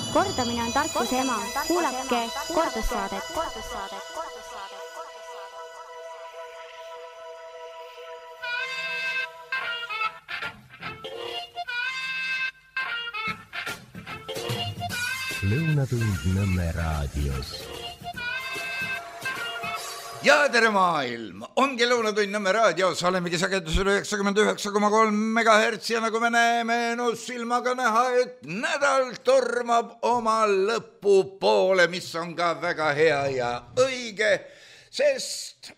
Kordamine on tarkuse ema. Kuulake kordussaadet. Lõunatund Nõmme raadios. Ja tere maailm! Ongi Lõunatund Nõmme raadios, olemegi sagedusel 99,3 MHz ja nagu me näeme silmaga näha, et nädal tormab oma lõpu poole, mis on ka väga hea ja õige, sest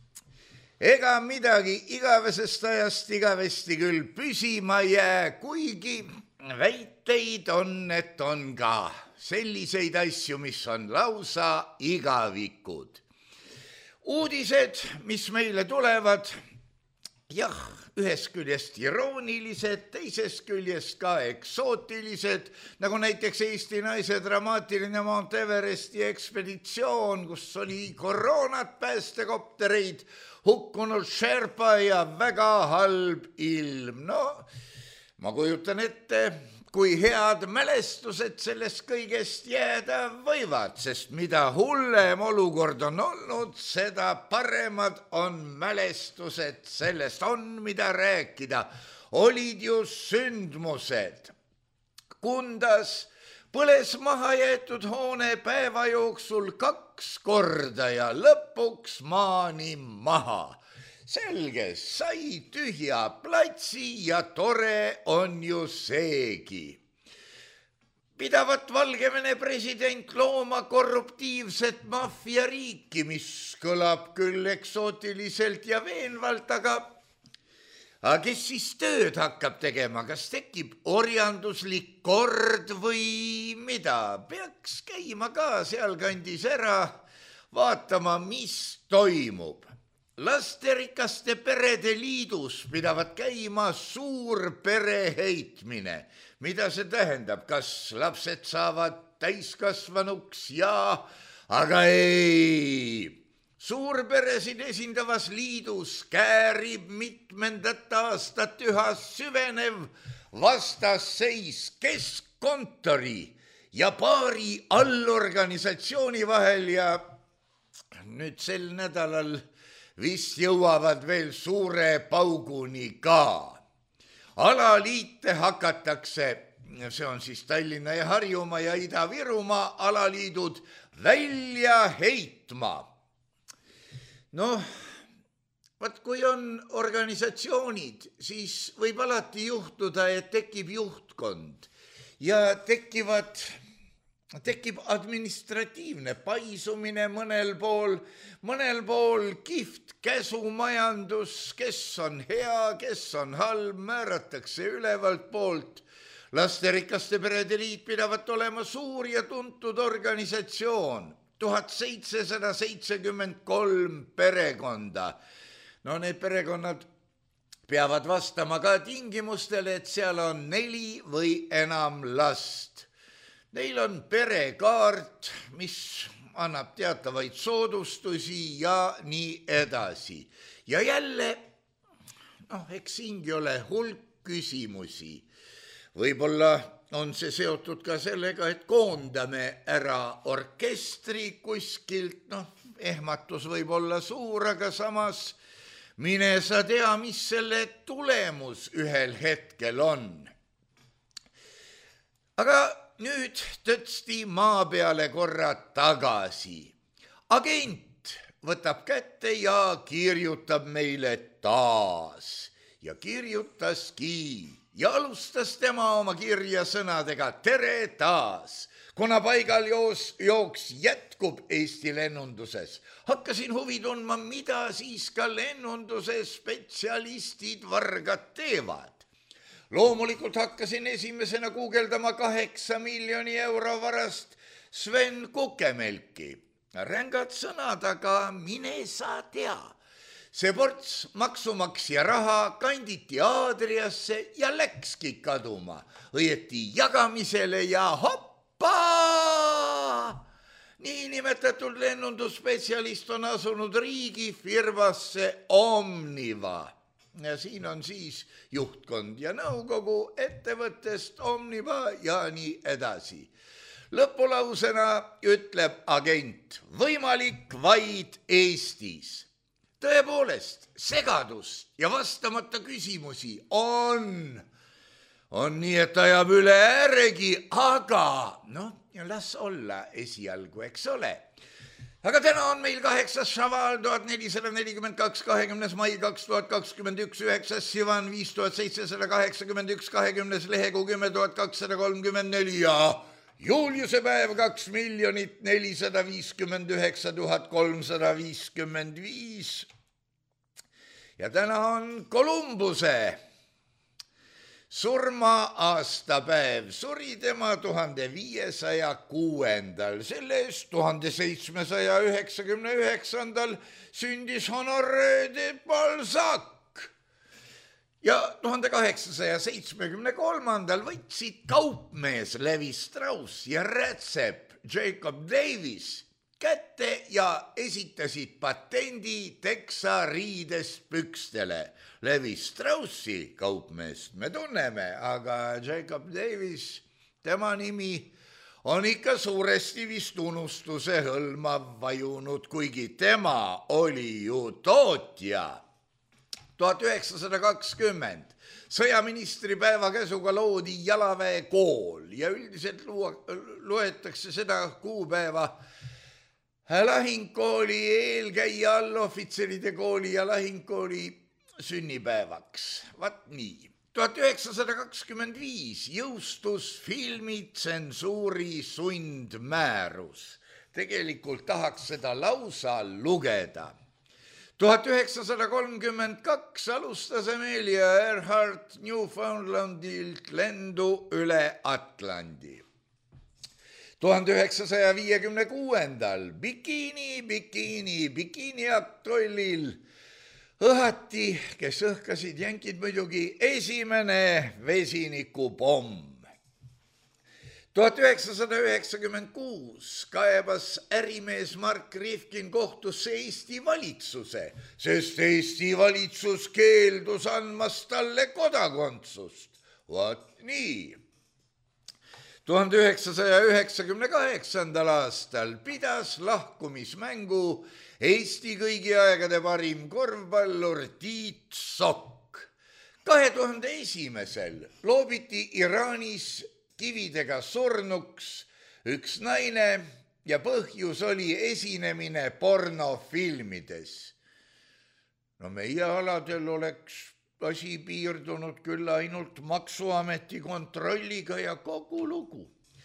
ega midagi igavesest ajast igavesti küll püsima jää, kuigi väiteid on, et on ka selliseid asju, mis on lausa igavikud. Uudised, mis meile tulevad, jah, ühest küljest iroonilised, teisest küljest ka eksootilised, nagu näiteks Eesti naise dramaatiline Mount Everesti ekspeditsioon, kus oli koroonat, päästekoptereid, hukkunud Sherpa ja väga halb ilm. No, ma kujutan ette, kui head mälestused sellest kõigest jääda võivad, sest mida hullem olukord on olnud, seda paremad on mälestused, sellest on mida rääkida. Olid ju sündmused. Kundas põles maha jäetud hoone päeva jooksul 2 korda ja lõpuks maani maha. Selge, sai tühja platsi ja tore on ju seegi. Pidavat Valgevene president looma korruptiivset maffiariiki, mis kõlab küll eksootiliselt ja veenvalt, aga kes siis tööd hakkab tegema? Kas tekib orjanduslik kord või mida? Peaks käima ka sealkandis ära, vaatama, mis toimub. Lasterikaste perede liidus pidavat käima suur pereheitmine. Mida see tähendab? Kas lapsed saavad täiskasvanuks? Jaa, aga ei. Suurperesid esindavas liidus käärib mitmendat aastat üha süvenev vastasseis keskkontori ja paari allorganisatsiooni vahel ja nüüd sel nädalal vist jõuavad veel suure pauguni ka. Alaliite hakatakse, see on siis Tallinna ja Harjumaa ja Ida-Virumaa alaliidud, välja heitma. Noh, vaat kui on organisatsioonid, siis võib alati juhtuda, et tekib juhtkond ja tekib administratiivne paisumine mõnel pool kihvt käsumajandus, kes on hea, kes on halb, määratakse ülevalt poolt. Lasterikaste perede liit pidavat olema suur ja tuntud organisatsioon, 1773 perekonda. No need perekonnad peavad vastama ka tingimustele, et seal on 4 või enam last. Neil on perekaart, mis annab teatavaid soodustusi ja nii edasi. Ja jälle, eks siingi ole hulk küsimusi. Võib-olla on see seotud ka sellega, et koondame ära orkestri kuskilt. Ehmatus võib olla suur, aga samas mine sa tea, mis selle tulemus ühel hetkel on. Aga nüüd tõtsti maa peale korra tagasi. Agent võtab kätte ja kirjutab meile taas. Ja kirjutaski. Ja alustas tema oma kirja sõnadega tere taas. Kuna paigal jooks jätkub Eesti lennunduses, hakkasin huvi tundma, mida siis ka lennunduse spetsialistid vargad teevad. Loomulikult hakkasin esimesena guugeldama 8 miljoni euro varast Sven Kukemelki. Rängad sõnad, aga mine sa tea. See ports maksumaksja raha kanditi Aadriasse ja läkski kaduma. Õieti jagamisele ja hoppa! Niinimetatud lennundusspetsialist on asunud riigifirmasse Omniva. Ja siin on siis juhtkond ja nõukogu ettevõttest Omniva ja nii edasi. Lõpulausena ütleb agent, võimalik vaid Eestis. Tõepoolest, segadust ja vastamata küsimusi on nii, et ajab üle ääregi, aga las olla esialgu, eks ole. Aga täna on meil 8. šaval 1442, 20. mai 2021, 9. sivan 5781, 20. lehekuu 10.234 ja Juliuse päev 2 459 355. Ja täna on Kolumbuse surma-aastapäev. Suri tema 1506. Sellest 1799. sündis Honoré de Balzac. Ja 1873. võtsid kaupmees Levi Strauss ja rätsep Jacob Davis kätte ja esitasid patendi teksariidest pükstele. Levi Straussi kaupmeest me tunneme, aga Jacob Davis, tema nimi on ikka suuresti vist unustuse hõlmav vajunud, kuigi tema oli ju tootja. 1920 sõjaministri päevakäsuga loodi Jalaväe kool ja üldiselt loetakse seda kuupäeva lahingkooli eelkäija allohvitseride kooli ja lahingkooli sünnipäevaks. Vat nii. 1925 jõustus filmitsensuuri sundmäärus. Tegelikult tahaks seda lausa lugeda. 1932 alustas Amelia Earhart Newfoundlandilt lendu üle Atlandi. 1956 bikiiniatollil õhati, kes õhkasid jänkid muidugi, esimene vesinikupomm. 1996 kaebas ärimees Mark Rifkin kohtusse Eesti valitsuse, sest Eesti valitsus keeldus andmast talle kodakondsust. Vaat nii. 1998. aastal pidas lahkumismängu Eesti kõigi aegade parim korvpallur Tiit Sokk. 2001. loobiti Iraanis kividega surnuks üks naine ja põhjus oli esinemine pornofilmides. No meie aladel oleks asi piirdunud küll ainult Maksuameti kontrolliga ja kogu lugu.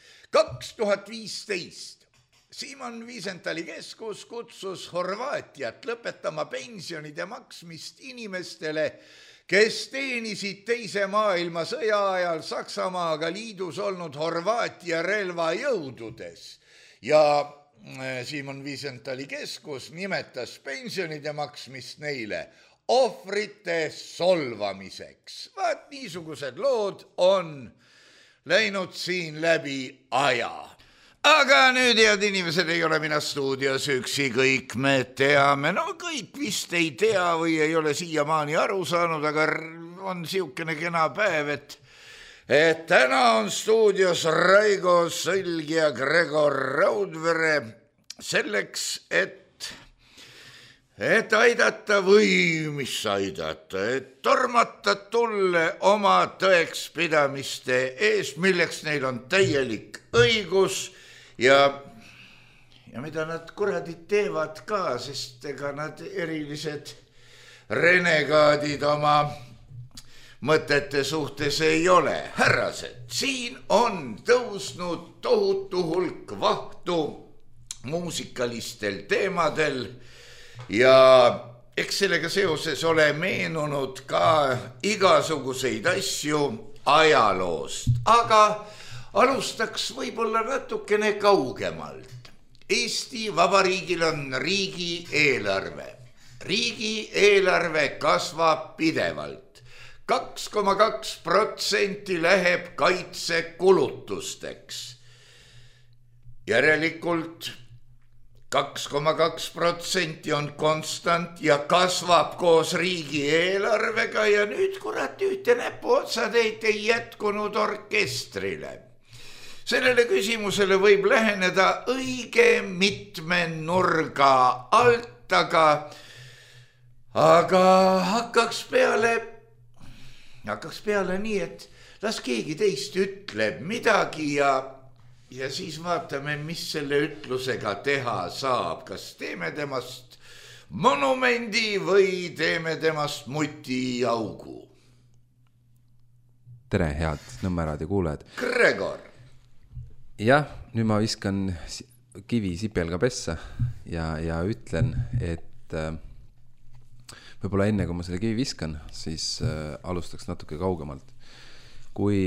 2015 Simon Wiesenthali keskus kutsus Horvaatiat lõpetama pensionide maksmist inimestele, kes teenisid teise maailmasõja ajal Saksamaaga liidus olnud Horvaatia relvajõududes. Ja Simon Wiesenthali keskus nimetas pensionide maksmist neile ohvrite solvamiseks. Vaat niisugused lood on läinud siin läbi aja. Aga nüüd, head inimesed, ei ole mina stuudios üksi, kõik me teame. No kõik vist ei tea või ei ole siiamaani aru saanud, aga on siukene kena päev, et täna on stuudios Raigo Sõlg ja Gregor Raudvere selleks, et aidata või mis aidata, et tormata tulle oma tõekspidamiste eest, milleks neil on täielik õigus ja mida nad kuradid teevad ka, sest ega nad erilised renegaadid oma mõtete suhtes ei ole. Härrased, siin on tõusnud tohutu hulk vahtu muusikalistel teemadel ja eks sellega seoses ole meenunud ka igasuguseid asju ajaloost, aga alustaks võib-olla natukene kaugemalt. Eesti Vabariigil on riigieelarve. Riigieelarve kasvab pidevalt. 2,2% läheb kaitsekulutusteks. Järelikult 2,2% on konstant ja kasvab koos riigieelarvega ja nüüd kurat ühte näpuotsad ei jätkunud orkestrile. Sellele küsimusele võib läheneda õige mitme nurga alt, aga hakkaks peale nii, et las keegi teist ütleb midagi ja siis vaatame, mis selle ütlusega teha saab. Kas teeme temast monumendi või teeme temast mutiaugu? Tere, head Nõmme raadio kuulajad. Gregor. Jah, nüüd ma viskan kivi sipelga pessa ja ütlen, et võib-olla enne, kui ma selle kivi viskan, siis alustaks natuke kaugemalt. Kui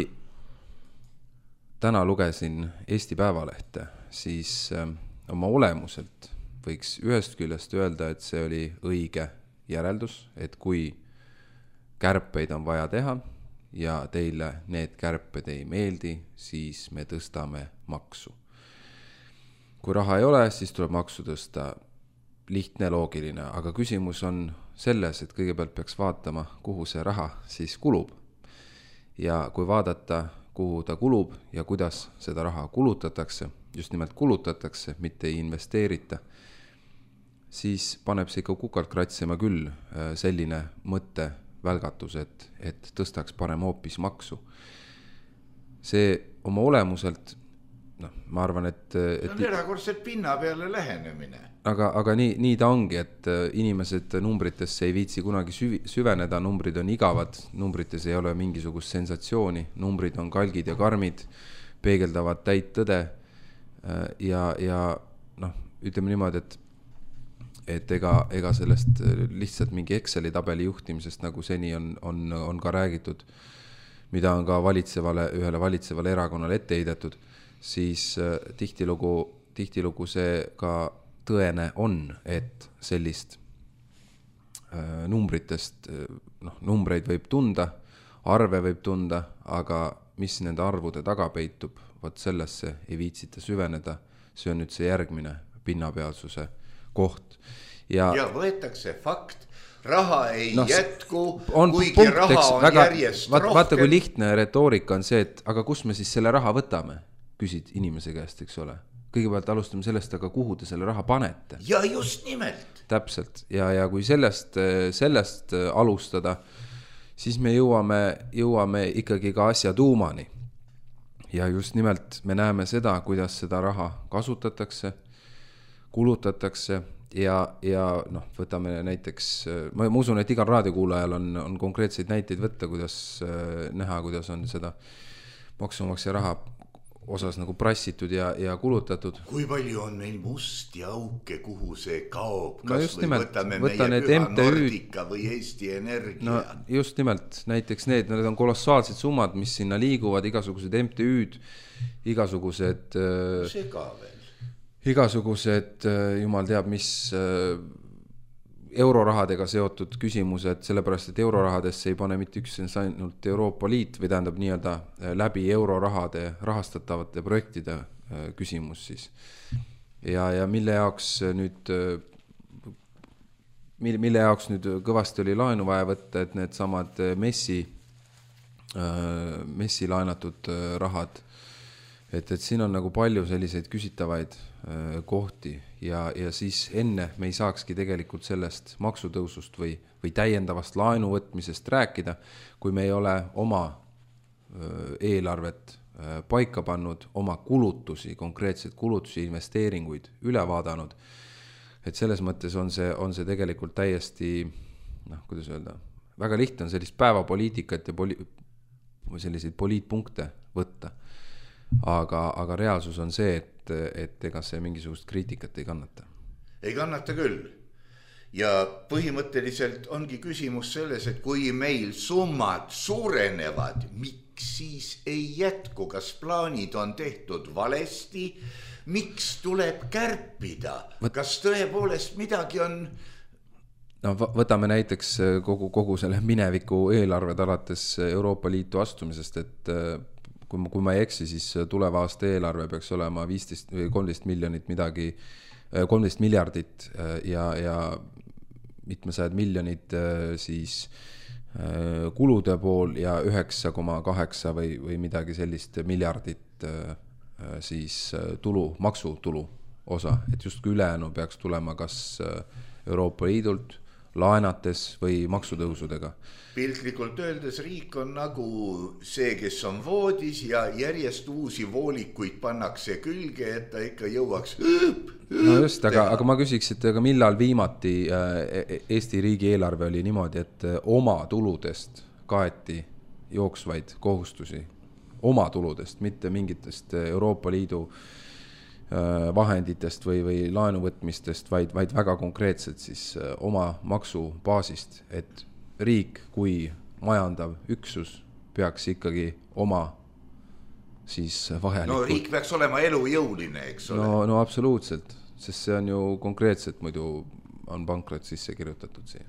täna lugesin Eesti Päevalehte, siis oma olemuselt võiks ühest küljest öelda, et see oli õige järeldus, et kui kärpeid on vaja teha ja teile need kärped ei meeldi, siis me tõstame maksu. Kui raha ei ole, siis tuleb maksu tõsta. Lihtne, loogiline, aga küsimus on selles, et kõigepealt peaks vaatama, kuhu see raha siis kulub. Ja kui vaadata, kuhu ta kulub ja kuidas seda raha kulutatakse, just nimelt kulutatakse, mitte ei investeerita, siis paneb see ikka kukalt kratsima küll selline mõtte välgatus, et tõstaks parem hoopis maksu. See oma olemuselt, ma arvan, et on erakordselt pinna peale lähenemine. Aga nii ta ongi, et inimesed numbritesse ei viitsi kunagi süveneda, numbrid on igavad, numbrites ei ole mingisugust sensatsiooni, numbrid on kalgid ja karmid, peegeldavad täit tõde ja ütleme niimoodi, et ega sellest lihtsalt mingi Exceli tabeli juhtimisest, nagu seni on ka räägitud, mida on ka ühele valitsevale erakonnale ette heidetud, siis tihtilugu see ka tõene on, et sellist numbritest, numbreid võib tunda, arve võib tunda, aga mis nende arvude taga peitub, vot sellesse ei viitsita süveneda, see on nüüd see järgmine pinnapealsuse koht. Ja võetakse fakt, raha ei jätku, kuigi punkt, raha on järjest rohkem. Vaata, kui lihtne retoorika on see, et aga kus me siis selle raha võtame, küsid inimese käest, eks ole. Kõigepealt alustame sellest, aga kuhu te selle raha panete? Ja just nimelt. Täpselt. Ja kui sellest alustada, siis me jõuame ikkagi ka asja tuumani. Ja just nimelt me näeme seda, kuidas seda raha kasutatakse, kulutatakse ja võtame näiteks, ma usun, et igal raadiokuulajal on konkreetseid näiteid võtta, kuidas näha, kuidas on seda maksumaksja raha osas nagu prassitud ja kulutatud. Kui palju on meil musti auke, kuhu see kaob? Kas või võtame meie Püha Nordica või Eesti Energia? No just nimelt, näiteks need on kolossaalsed summad, mis sinna liiguvad, igasugused MTÜ'd, igasugused jumal teab, mis eurorahadega seotud küsimused, sellepärast, et eurorahadesse ei pane mitte üksnes ainult Euroopa Liit või tähendab nii-öelda läbi eurorahade rahastatavate projektide küsimus siis. Ja mille jaoks nüüd kõvasti oli laenu vaja võtta, et need samad messi laenatud rahad, et siin on nagu palju selliseid küsitavaid kohti ja siis enne me ei saakski tegelikult sellest maksutõusust või täiendavast laenu võtmisest rääkida, kui me ei ole oma eelarvet paika pannud, oma kulutusi, konkreetseid kulutusi, investeeringuid üle vaadanud. Et selles mõttes on see tegelikult täiesti, kuidas öelda, väga lihtne on sellist päevapoliitikat ja selliseid poliitpunkte võtta. Aga reaalsus on see, et ega see mingisugust kriitikat ei kannata. Ei kannata küll. Ja põhimõtteliselt ongi küsimus selles, et kui meil summad suurenevad, miks siis ei jätku, kas plaanid on tehtud valesti, miks tuleb kärpida, kas tõepoolest midagi on... No võtame näiteks kogu selle mineviku eelarved alates Euroopa Liitu astumisest, et kui ma ei eksi, siis tuleva aasta eelarve peaks olema 15 või 13 miljonit midagi, 13 miljardit ja mitmesajad miljonid siis kulude pool ja 9,8 või midagi sellist miljardit siis tulu, maksutulu osa, et justkui ülejäänu peaks tulema kas Euroopa Liidult laenates või maksutõusudega. Piltlikult öeldes riik on nagu see, kes on voodis ja järjest uusi voolikuid pannakse külge, et ta ikka jõuaks. No just, aga ma küsiks, et millal viimati Eesti riigi eelarve oli niimoodi, et oma tuludest kaeti jooksvaid kohustusi, oma tuludest, mitte mingitest Euroopa Liidu vahenditest või laenuvõtmistest, vaid väga konkreetselt siis oma maksubaasist, et riik kui majandav üksus peaks ikkagi oma siis vajalikud. No riik peaks olema elujõuline, eks ole? No absoluutselt, sest see on ju konkreetselt, muidu on pankrot sisse kirjutatud siia.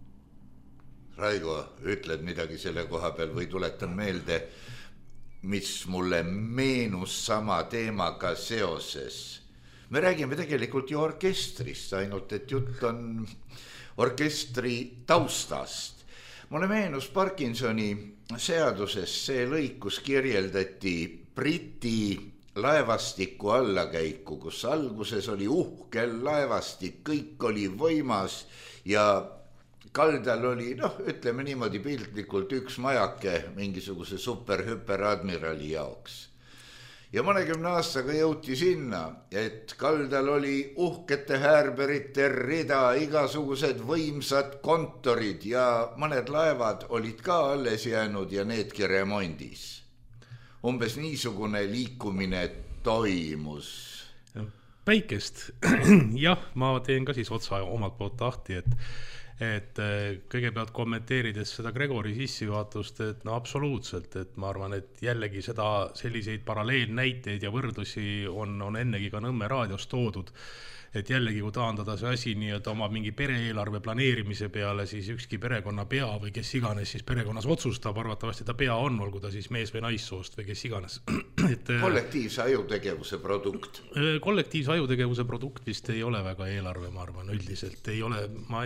Raigo, ütled midagi selle koha peal või tuletan meelde, mis mulle meenus sama teemaga seoses. Me räägime tegelikult ju orkestrist, ainult et jutt on orkestri taustast. Mulle meenus Parkinsoni seaduses see lõik, kus kirjeldati Briti laevastiku allakäiku, kus alguses oli uhkel laevastik, kõik oli võimas ja kaldal oli, ütleme niimoodi piltlikult üks majake mingisuguse super-hüperadmirali jaoks. Ja mõnekümne aastaga jõuti sinna, et kaldal oli uhkete häärberite rida, igasugused võimsad kontorid ja mõned laevad olid ka alles jäänud ja needki remondis. Umbes niisugune liikumine toimus. Päikest, jah, ma teen ka siis otsa omalt poolt tahti, et kõigepealt kommenteerides seda Gregori sissejuhatust, et absoluutselt, et ma arvan, et jällegi selliseid paralleelnäiteid ja võrdlusi on ennegi ka Nõmme raadios toodud, et jällegi kui taandada see asi nii, et oma mingi pereeelarve planeerimise peale, siis ükski perekonna pea või kes iganes siis perekonnas otsustab, arvatavasti ta pea on, olgu ta siis mees või naissoost või kes iganes. Kollektiivse ajutegevuse produkt. Kollektiivse ajutegevuse produkt vist ei ole väga eelarve, ma arvan, üldiselt ei ole, ma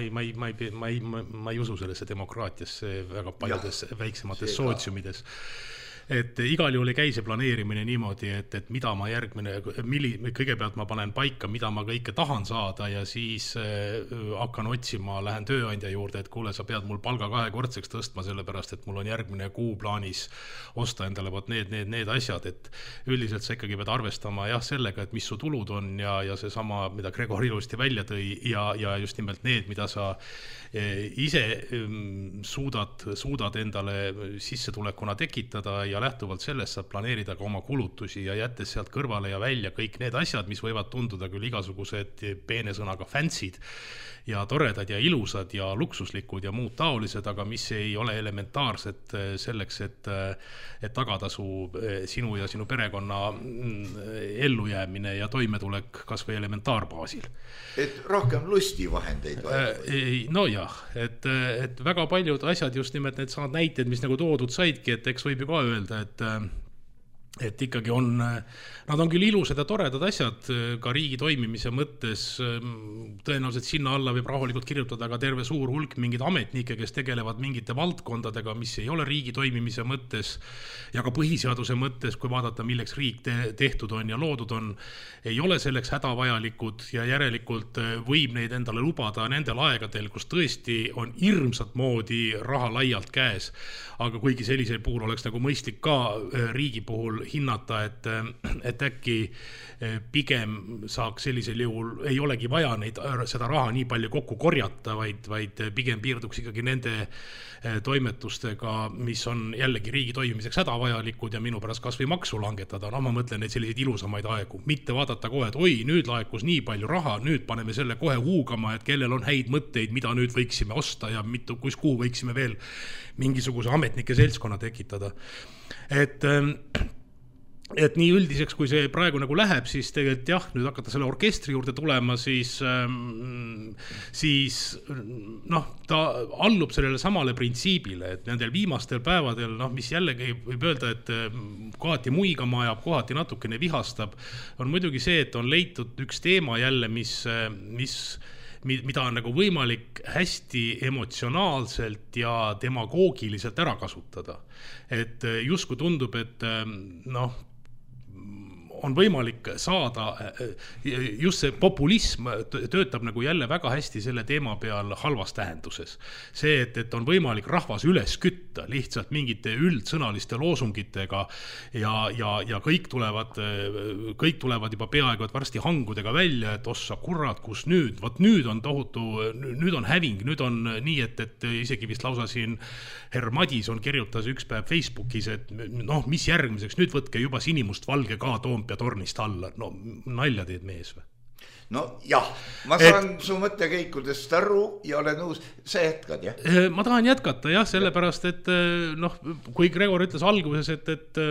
ei usu sellesse demokraatiasse väga paljudes väiksemates sootsiumides. Et igal juhul ei käi see planeerimine niimoodi, et mida ma kõigepealt ma panen paika, mida ma kõike tahan saada ja siis hakkan otsima, lähen tööandja juurde, et kuule, sa pead mul palga 2-kordseks tõstma, sellepärast, et mul on järgmine kuu plaanis osta endale need asjad, et üldiselt sa ikkagi pead arvestama sellega, et mis su tulud on ja see sama, mida Gregor ilusti välja tõi ja just nimelt need, mida sa ise suudad endale sissetulekuna tekitada ja lähtuvalt sellest saab planeerida ka oma kulutusi ja jättes sealt kõrvale ja välja kõik need asjad, mis võivad tunduda küll igasugused peene sõnaga fancy'd ja toredad ja ilusad ja luksuslikud ja muud taolised, aga mis ei ole elementaarsed selleks, et tagada sinu ja sinu perekonna ellujäämine ja toimetulek kas või elementaarbaasil. Et rohkem lustivahendeid vaja? No jah, et väga paljud asjad just nimelt need saad näited, mis nagu toodud saidki, et eks võib ju ka öelda, et ikkagi nad on küll ilusad ja toredad asjad ka riigi toimimise mõttes, tõenäoliselt sinna alla võib rahulikult kirjutada ka terve suur hulk mingid ametnikke, kes tegelevad mingite valdkondadega, mis ei ole riigi toimimise mõttes ja ka põhiseaduse mõttes, kui vaadata, milleks riik tehtud on ja loodud on, ei ole selleks hädavajalikud ja järelikult võib neid endale lubada nendel aegadel, kus tõesti on hirmsat moodi raha laialt käes, aga kuigi sellisel puhul oleks nagu mõistlik ka riigi puhul hinnata, et äkki pigem saaks sellisel juhul, ei olegi vaja seda raha nii palju kokku korjata, vaid pigem piirduks ikkagi nende toimetustega, mis on jällegi riigi toimimiseks hädavajalikud ja minu pärast kas või maksu langetada. No ma mõtlen neid selliseid ilusamaid aegu, mitte vaadata kohe, et oi, nüüd laekus nii palju raha, nüüd paneme selle kohe huugama, et kellel on häid mõtteid, mida nüüd võiksime osta ja kuhu võiksime veel mingisuguse ametnike seltskonna tekitada. Et nii üldiseks, kui see praegu nagu läheb, siis tegelikult jah, nüüd hakata selle orkestri juurde tulema, siis ta allub sellele samale printsiibile, et nendel viimastel päevadel, mis jällegi võib öelda, et kohati muigama ajab, kohati natukene vihastab, on muidugi see, et on leitud üks teema jälle, mida on nagu võimalik hästi emotsionaalselt ja demagoogiliselt ära kasutada. Et justkui tundub, et on võimalik saada, just see populism töötab nagu jälle väga hästi selle teema peal halvas tähenduses. See, et on võimalik rahvas üles kütta lihtsalt mingite üldsõnaliste loosungitega ja kõik tulevad juba peaaegu et varsti hangudega välja, et ossa kurat, kus nüüd, vot nüüd on tohutu, nüüd on häving, nüüd on nii, et isegi vist lausa siin herr Madison kirjutas üks päev Facebookis, et noh, mis järgmiseks, nüüd võtke juba sinimust valge ka Toompea tornist alla. No nalja teed mees või? No jah, ma saan su mõttekäikudest aru ja olen nõus, sa jätkad, jah? Ma tahan jätkata, jah, sellepärast, et noh, kui Gregor ütles alguses, et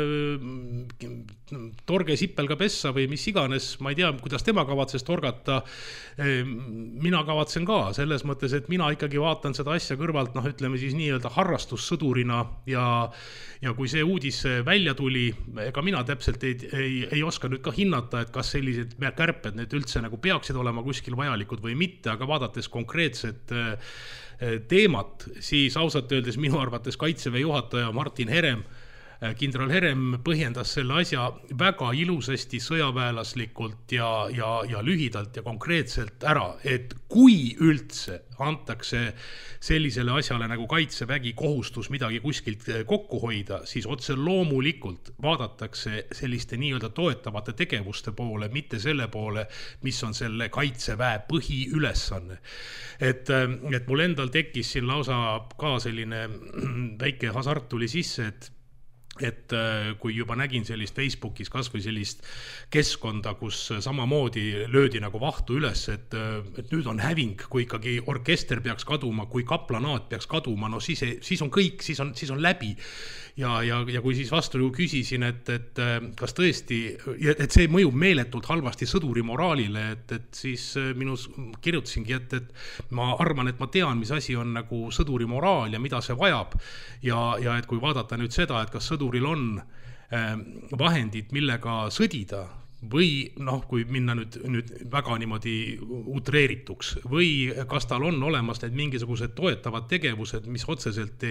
torge sipelga pessa või mis iganes, ma ei tea, kuidas tema kavatses torgata, mina kavatsen ka, selles mõttes, et mina ikkagi vaatan seda asja kõrvalt, noh, ütleme siis nii-öelda harrastussõdurina ja kui see uudis välja tuli, ega mina täpselt ei oska nüüd ka hinnata, et kas sellised kärped need üldse nagu peaksid olema kuskil vajalikud või mitte, aga vaadates konkreetset teemat, siis ausalt öeldes minu arvates Kaitseväe juhataja Martin Herem, kindral Herem põhjendas selle asja väga ilusasti, sõjaväelaslikult ja lühidalt ja konkreetselt ära, et kui üldse antakse sellisele asjale nagu Kaitsevägi kohustus midagi kuskilt kokku hoida, siis otse loomulikult vaadatakse selliste nii-öelda toetavate tegevuste poole, mitte selle poole, mis on selle Kaitseväe põhiülesanne. Et mul endal tekkis siin lausa ka selline väike hasart tuli sisse, et kui juba nägin sellist Facebookis kas või sellist keskkonda, kus samamoodi löödi nagu vahtu üles, et nüüd on häving, kui ikkagi orkester peaks kaduma, kui kaplanaat peaks kaduma, no siis on kõik, siis on läbi. Ja kui siis vastu küsisin, et kas tõesti, et see mõjub meeletult halvasti sõduri moraalile, et siis minus kirjutasingi, et ma arvan, et ma tean, mis asi on nagu sõduri moraal ja mida see vajab. Ja et kui vaadata nüüd seda, et kas sõduril on vahendid, millega sõdida, või noh, kui minna nüüd väga niimoodi utreerituks, või kas tal on olemas need mingisugused toetavad tegevused, mis otseselt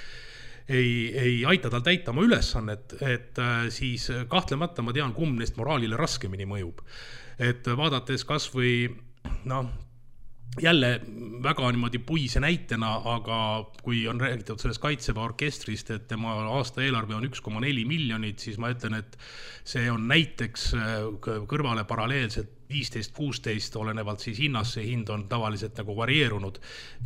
ei aita tal täita oma ülesannet, et siis kahtlemata ma tean, kumb neist moraalile raskemini mõjub. Et vaadates kas või, noh, jälle väga niimoodi puise näitena, aga kui on räägitud sellest Kaitseväe orkestrist, et tema aasta eelarve on 1,4 miljonit, siis ma ütlen, et see on näiteks kõrvale paralleelselt 15-16, olenevalt siis hinnast, see hind on tavaliselt nagu varieerunud.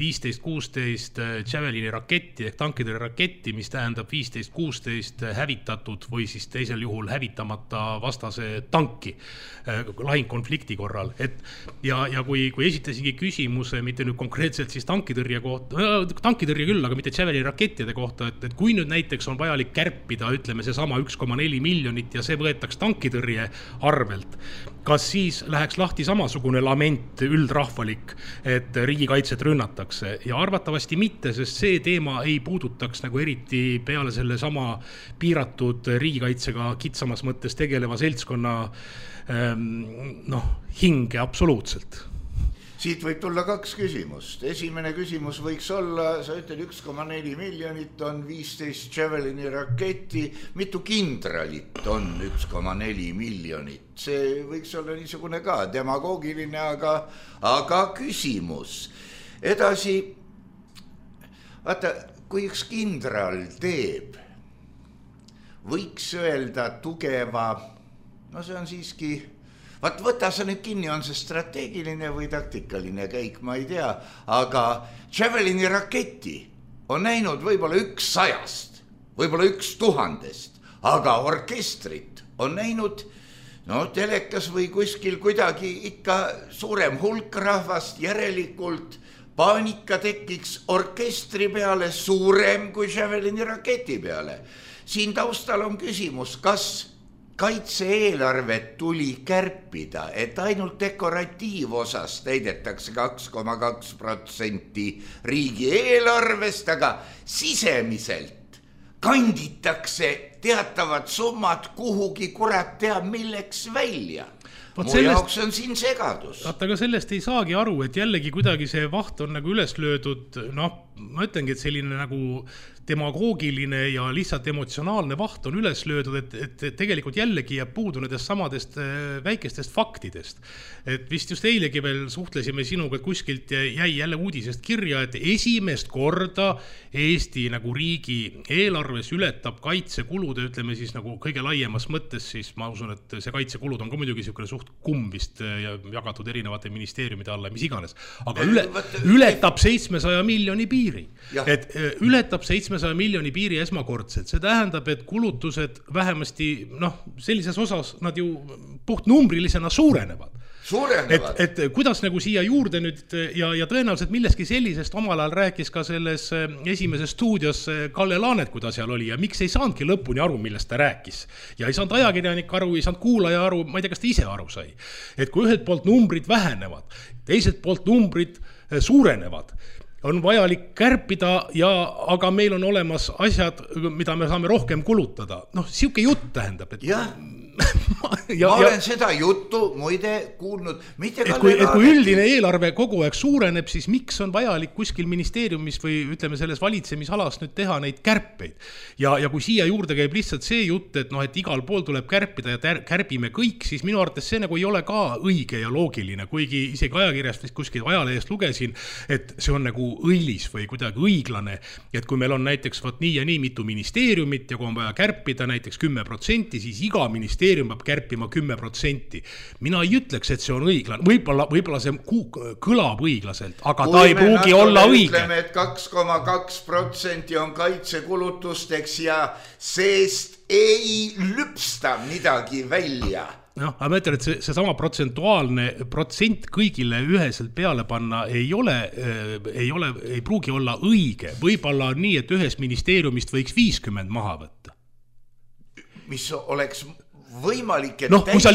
15-16 Javelini raketti ehk tankidele raketti, mis tähendab 15-16 hävitatud või siis teisel juhul hävitamata vastase tanki lahingkonflikti korral. Ja kui esitasingi küsimuse, mitte nüüd konkreetselt siis tankitõrje küll, aga mitte Javelini rakettide kohta, et kui nüüd näiteks on vajalik kärpida, ütleme see sama 1,4 miljonit ja see võetaks tankitõrje arvelt, kas siis läheks lahti samasugune lament üldrahvalik, et riigikaitset rünnatakse ja arvatavasti mitte, sest see teema ei puudutaks nagu eriti peale selle sama piiratud riigikaitsega kitsamas mõttes tegeleva seltskonna hinge absoluutselt. Siit võib tulla 2 küsimust. Esimene küsimus võiks olla, sa ütled 1,4 miljonit on 15 Javelini raketti, mitu kindralit on 1,4 miljonit? See võiks olla niisugune ka demagoogiline, aga küsimus. Edasi, vaata, kui üks kindral teeb, võiks öelda tugeva, no see on siiski... Võta sa nüüd kinni, on see strateegiline või taktikaline käik, ma ei tea, aga Javelini raketi on näinud võib-olla 100, võib-olla 1000, aga orkestrit on näinud telekas või kuskil kuidagi ikka suurem hulk rahvast, järelikult paanika tekiks orkestri peale suurem kui Javelini raketi peale. Siin taustal on küsimus, kas kaitse-eelarvet tuli kärpida, et ainult dekoratiivosas täidetakse 2,2% riigi eelarvest, aga sisemiselt kanditakse teatavad summad kuhugi kurat teab milleks välja. Jaoks on siin segadus. Aga sellest ei saagi aru, et jällegi kuidagi see vaht on nagu üles löödud, ma ütlengi, et selline nagu demagoogiline ja lihtsalt emotsionaalne vaht on üles löödud, et tegelikult jällegi jääb puudu nendest samadest väikestest faktidest. Et vist just eilegi veel suhtlesime sinuga, et kuskilt jäi jälle uudisest kirja, et esimest korda Eesti nagu riigi eelarves ületab kaitsekulude, ütleme siis nagu kõige laiemas mõttes, siis ma usun, et see kaitsekulud on ka muidugi niisugune suht kumbist ja jagatud erinevate ministeeriumide alla, mis iganes. Aga ületab 700 miljoni piiri. Et ületab 700 miljoni piiri esmakordselt. See tähendab, et kulutused vähemasti, sellises osas nad ju puhtnumbrilisena suurenevad. Et kuidas nagu siia juurde nüüd ja tõenäoliselt milleski sellisest omal ajal rääkis ka selles esimeses stuudios Kalle Laanet, kui ta seal oli ja miks ei saanudki lõpuni aru, millest ta rääkis. Ja ei saanud ajakirjanik aru, ei saanud kuulaja aru, ma ei tea, kas ta ise aru sai. Et kui ühelt poolt numbrid vähenevad, teiselt poolt numbrid suurenevad, on vajalik kärpida aga meil on olemas asjad, mida me saame rohkem kulutada. Siuke jutt tähendab, et ma olen seda juttu muide kuulnud. Et kui üldine eelarve kogu aeg suureneb, siis miks on vajalik kuskil ministeeriumis või ütleme selles valitsemisalas nüüd teha neid kärpeid? Ja kui siia juurde käib lihtsalt see jutt, et igal pool tuleb kärpida ja kärbime kõik, siis minu arvates see nagu ei ole ka õige ja loogiline, kuigi isegi ajakirjast vist kuskil ajalehest lugesin, et see on nagu õilis või kuidagi õiglane, et kui meil on näiteks nii ja nii mitu ministeeriumit ja kui on vaja kärpida näiteks 10%, siis iga ministeerium peab kärpima 10%. Mina ei ütleks, et see on õiglane. Võib-olla see kõlab õiglaselt, aga ta ei pruugi olla õige. Ütleme, et 2,2% on kaitsekulutusteks ja seest ei lüpsta midagi välja. Aga ma ütlen, et see sama protsentuaalne protsent kõigile üheselt peale panna ei pruugi olla õige. Võib-olla on nii, et ühes ministeeriumist võiks 50 maha võtta. Mis oleks võimalik, et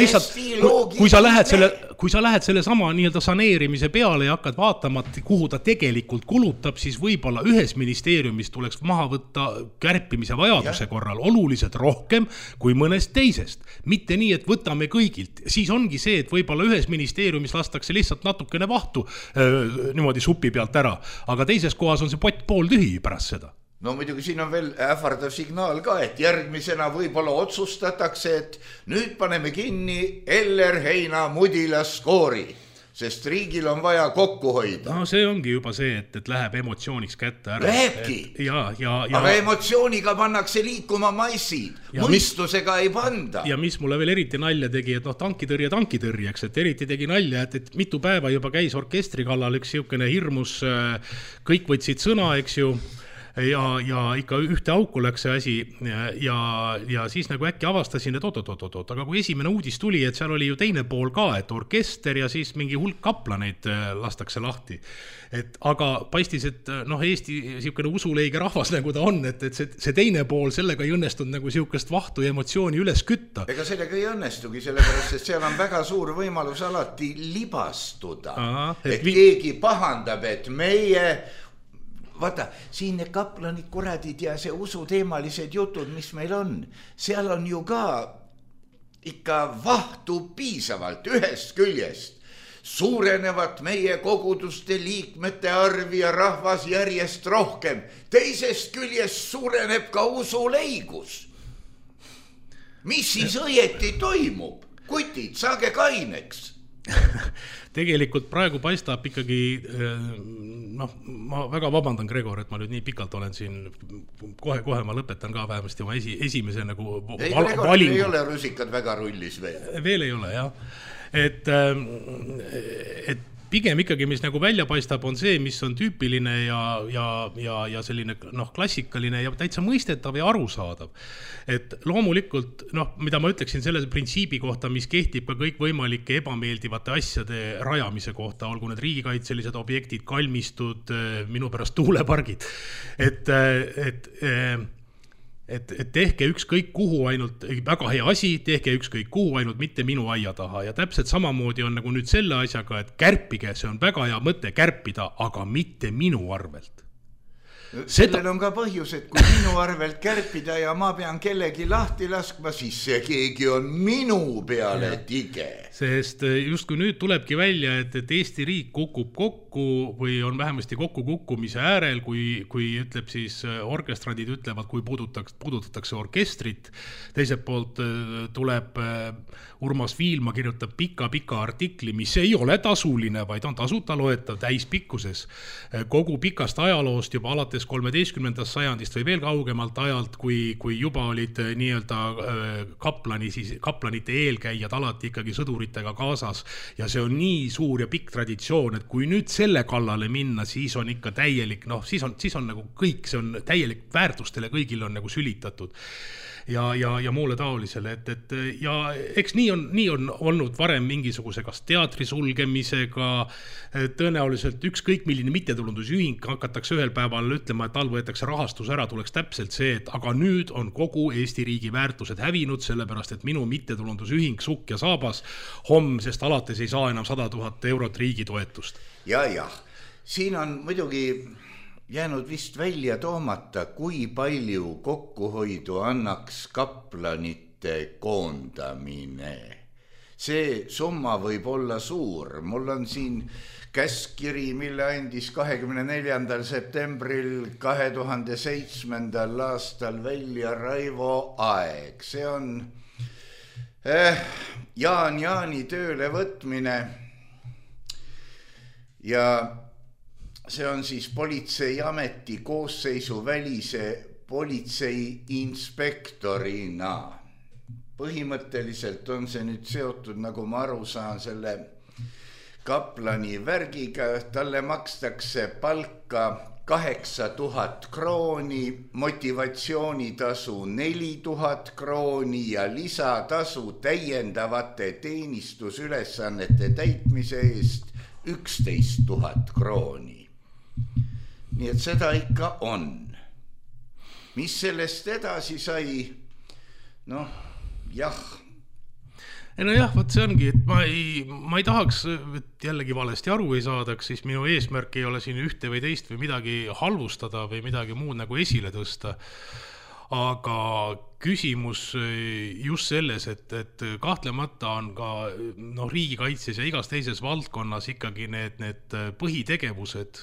kui sa lähed selle sama nii-öelda saneerimise peale ja hakkad vaatama, kuhu ta tegelikult kulutab, siis võib-olla ühes ministeeriumis tuleks maha võtta kärpimise vajaduse korral oluliselt rohkem kui mõnest teisest. Mitte nii, et võtame kõigilt. Siis ongi see, et võib-olla ühes ministeeriumis lastakse lihtsalt natukene vahtu niimoodi supi pealt ära, aga teises kohas on see pott pool tühi pärast seda. No muidugi siin on veel ähvardav signaal ka, et järgmisena võib-olla otsustatakse, et nüüd paneme kinni Eller-Heina Mudila skoori, sest riigil on vaja kokku hoida. See ongi juba see, et läheb emotsiooniks kätte ära. Lähebki. Aga emotsiooniga pannakse liikuma massid, mõistusega ei panda. Ja mis mulle veel eriti nalja tegi, et tankitõrjeks, et eriti tegi nalja, et mitu päeva juba käis orkestri kallal üks siukene hirmus, kõik võtsid sõna, eks ju, ja ikka ühte auku läks see asi ja siis nagu äkki avastasin, et oot, aga kui esimene uudis tuli, et seal oli ju teine pool ka, et orkester ja siis mingi hulk kaplaneid lastakse lahti. Aga paistis, et Eesti siukene usuleige rahvas nagu ta on, et see teine pool sellega ei õnnestunud nagu siukest vahtu ja emotsiooni üles kütta. Ega sellega ei õnnestugi, sellepärast, et seal on väga suur võimalus alati libastuda. Et keegi pahandab, et meie vaata, siin need kaplanid, kuradid ja see usuteemalised jutud, mis meil on, seal on ju ka ikka vahtu piisavalt ühest küljest. Suurenevad meie koguduste liikmete arv ja rahvas järjest rohkem. Teisest küljest suureneb ka usuleigus. Mis siis õieti toimub? Kutid, saage kaineks. Tegelikult praegu paistab ikkagi, ma väga vabandan, Gregor, et ma nüüd nii pikalt olen siin, kohe ma lõpetan ka vähemasti oma esimese nagu valingu. Ei ole rusikad väga rullis veel. Veel ei ole, jah. Et pigem ikkagi, mis nagu välja paistab, on see, mis on tüüpiline ja selline klassikaline ja täitsa mõistetav ja arusaadav. Et loomulikult, mida ma ütleksin selle printsiibi kohta, mis kehtib ka kõik võimalike ebameeldivate asjade rajamise kohta, olgu need riigikaitselised objektid, kalmistud, minu pärast tuulepargid. Et tehke ükskõik kuhu ainult, väga hea asi, tehke ükskõik kuhu ainult mitte minu aia taha. Ja täpselt samamoodi on nagu nüüd selle asjaga, et kärpige, see on väga hea mõte kärpida, aga mitte minu arvelt. sellel on ka põhjus, et kui minu arvelt kärpida ja ma pean kellegi lahti laskma, siis see keegi on minu peale tige. Sest justkui nüüd tulebki välja, et Eesti riik kukub kokku või on vähemasti kukkumise äärel, kui ütleb siis orkestrandid ütlevad, kui puudutatakse orkestrit. Teiselt poolt tuleb Urmas Viilma kirjutab pika artikli, mis ei ole tasuline, vaid on tasuta loetav täispikkuses. Kogu pikast ajaloost juba alates 13. sajandist või veel kaugemalt ajalt, kui juba olid nii-öelda kaplanite eelkäijad alati ikkagi sõduritega kaasas. Ja see on nii suur ja pikk traditsioon, et kui nüüd selle kallale minna, siis on ikka täielik, siis on nagu kõik, see on täielik väärtustele, kõigil on nagu sülitatud. Ja muule taolisele, ja eks nii on olnud varem mingisuguse kas teatri sulgemisega, tõenäoliselt ükskõik milline mittetulundusühing hakatakse ühel päeval ütlema, et tal võetakse rahastus ära, tuleks täpselt see, et aga nüüd on kogu Eesti riigi väärtused hävinud, sellepärast et minu mittetulundusühing Sukk ja Saabas homsest alates ei saa enam 100 000 eurot riigi toetust. Ja, siin on muidugi jäänud vist välja toomata, kui palju kokkuhoidu annaks kaplanite koondamine. See summa võib olla suur. Mul on siin käskkiri, mille andis 24. septembril 2007. aastal välja Raivo Aeg. See on Jaan Jaani tööle võtmine ja see on siis politseiameti koosseisu välise politsei inspektorina. Põhimõtteliselt on see nüüd seotud, nagu ma aru saan, selle kaplani värgiga. Talle makstakse palka 8000 krooni, motivatsioonitasu 4000 krooni ja lisatasu täiendavate teenistusülesannete täitmise eest 11 000 krooni. Nii et seda ikka on. Mis sellest edasi sai? Jah. Jah, võt see ongi, et ma ei tahaks, et jällegi valesti aru ei saadaks, siis minu eesmärk ei ole siin ühte või teist või midagi halvustada või midagi muud nagu esile tõsta. Aga küsimus just selles, et kahtlemata on ka riigikaitses ja igas teises valdkonnas ikkagi need põhitegevused,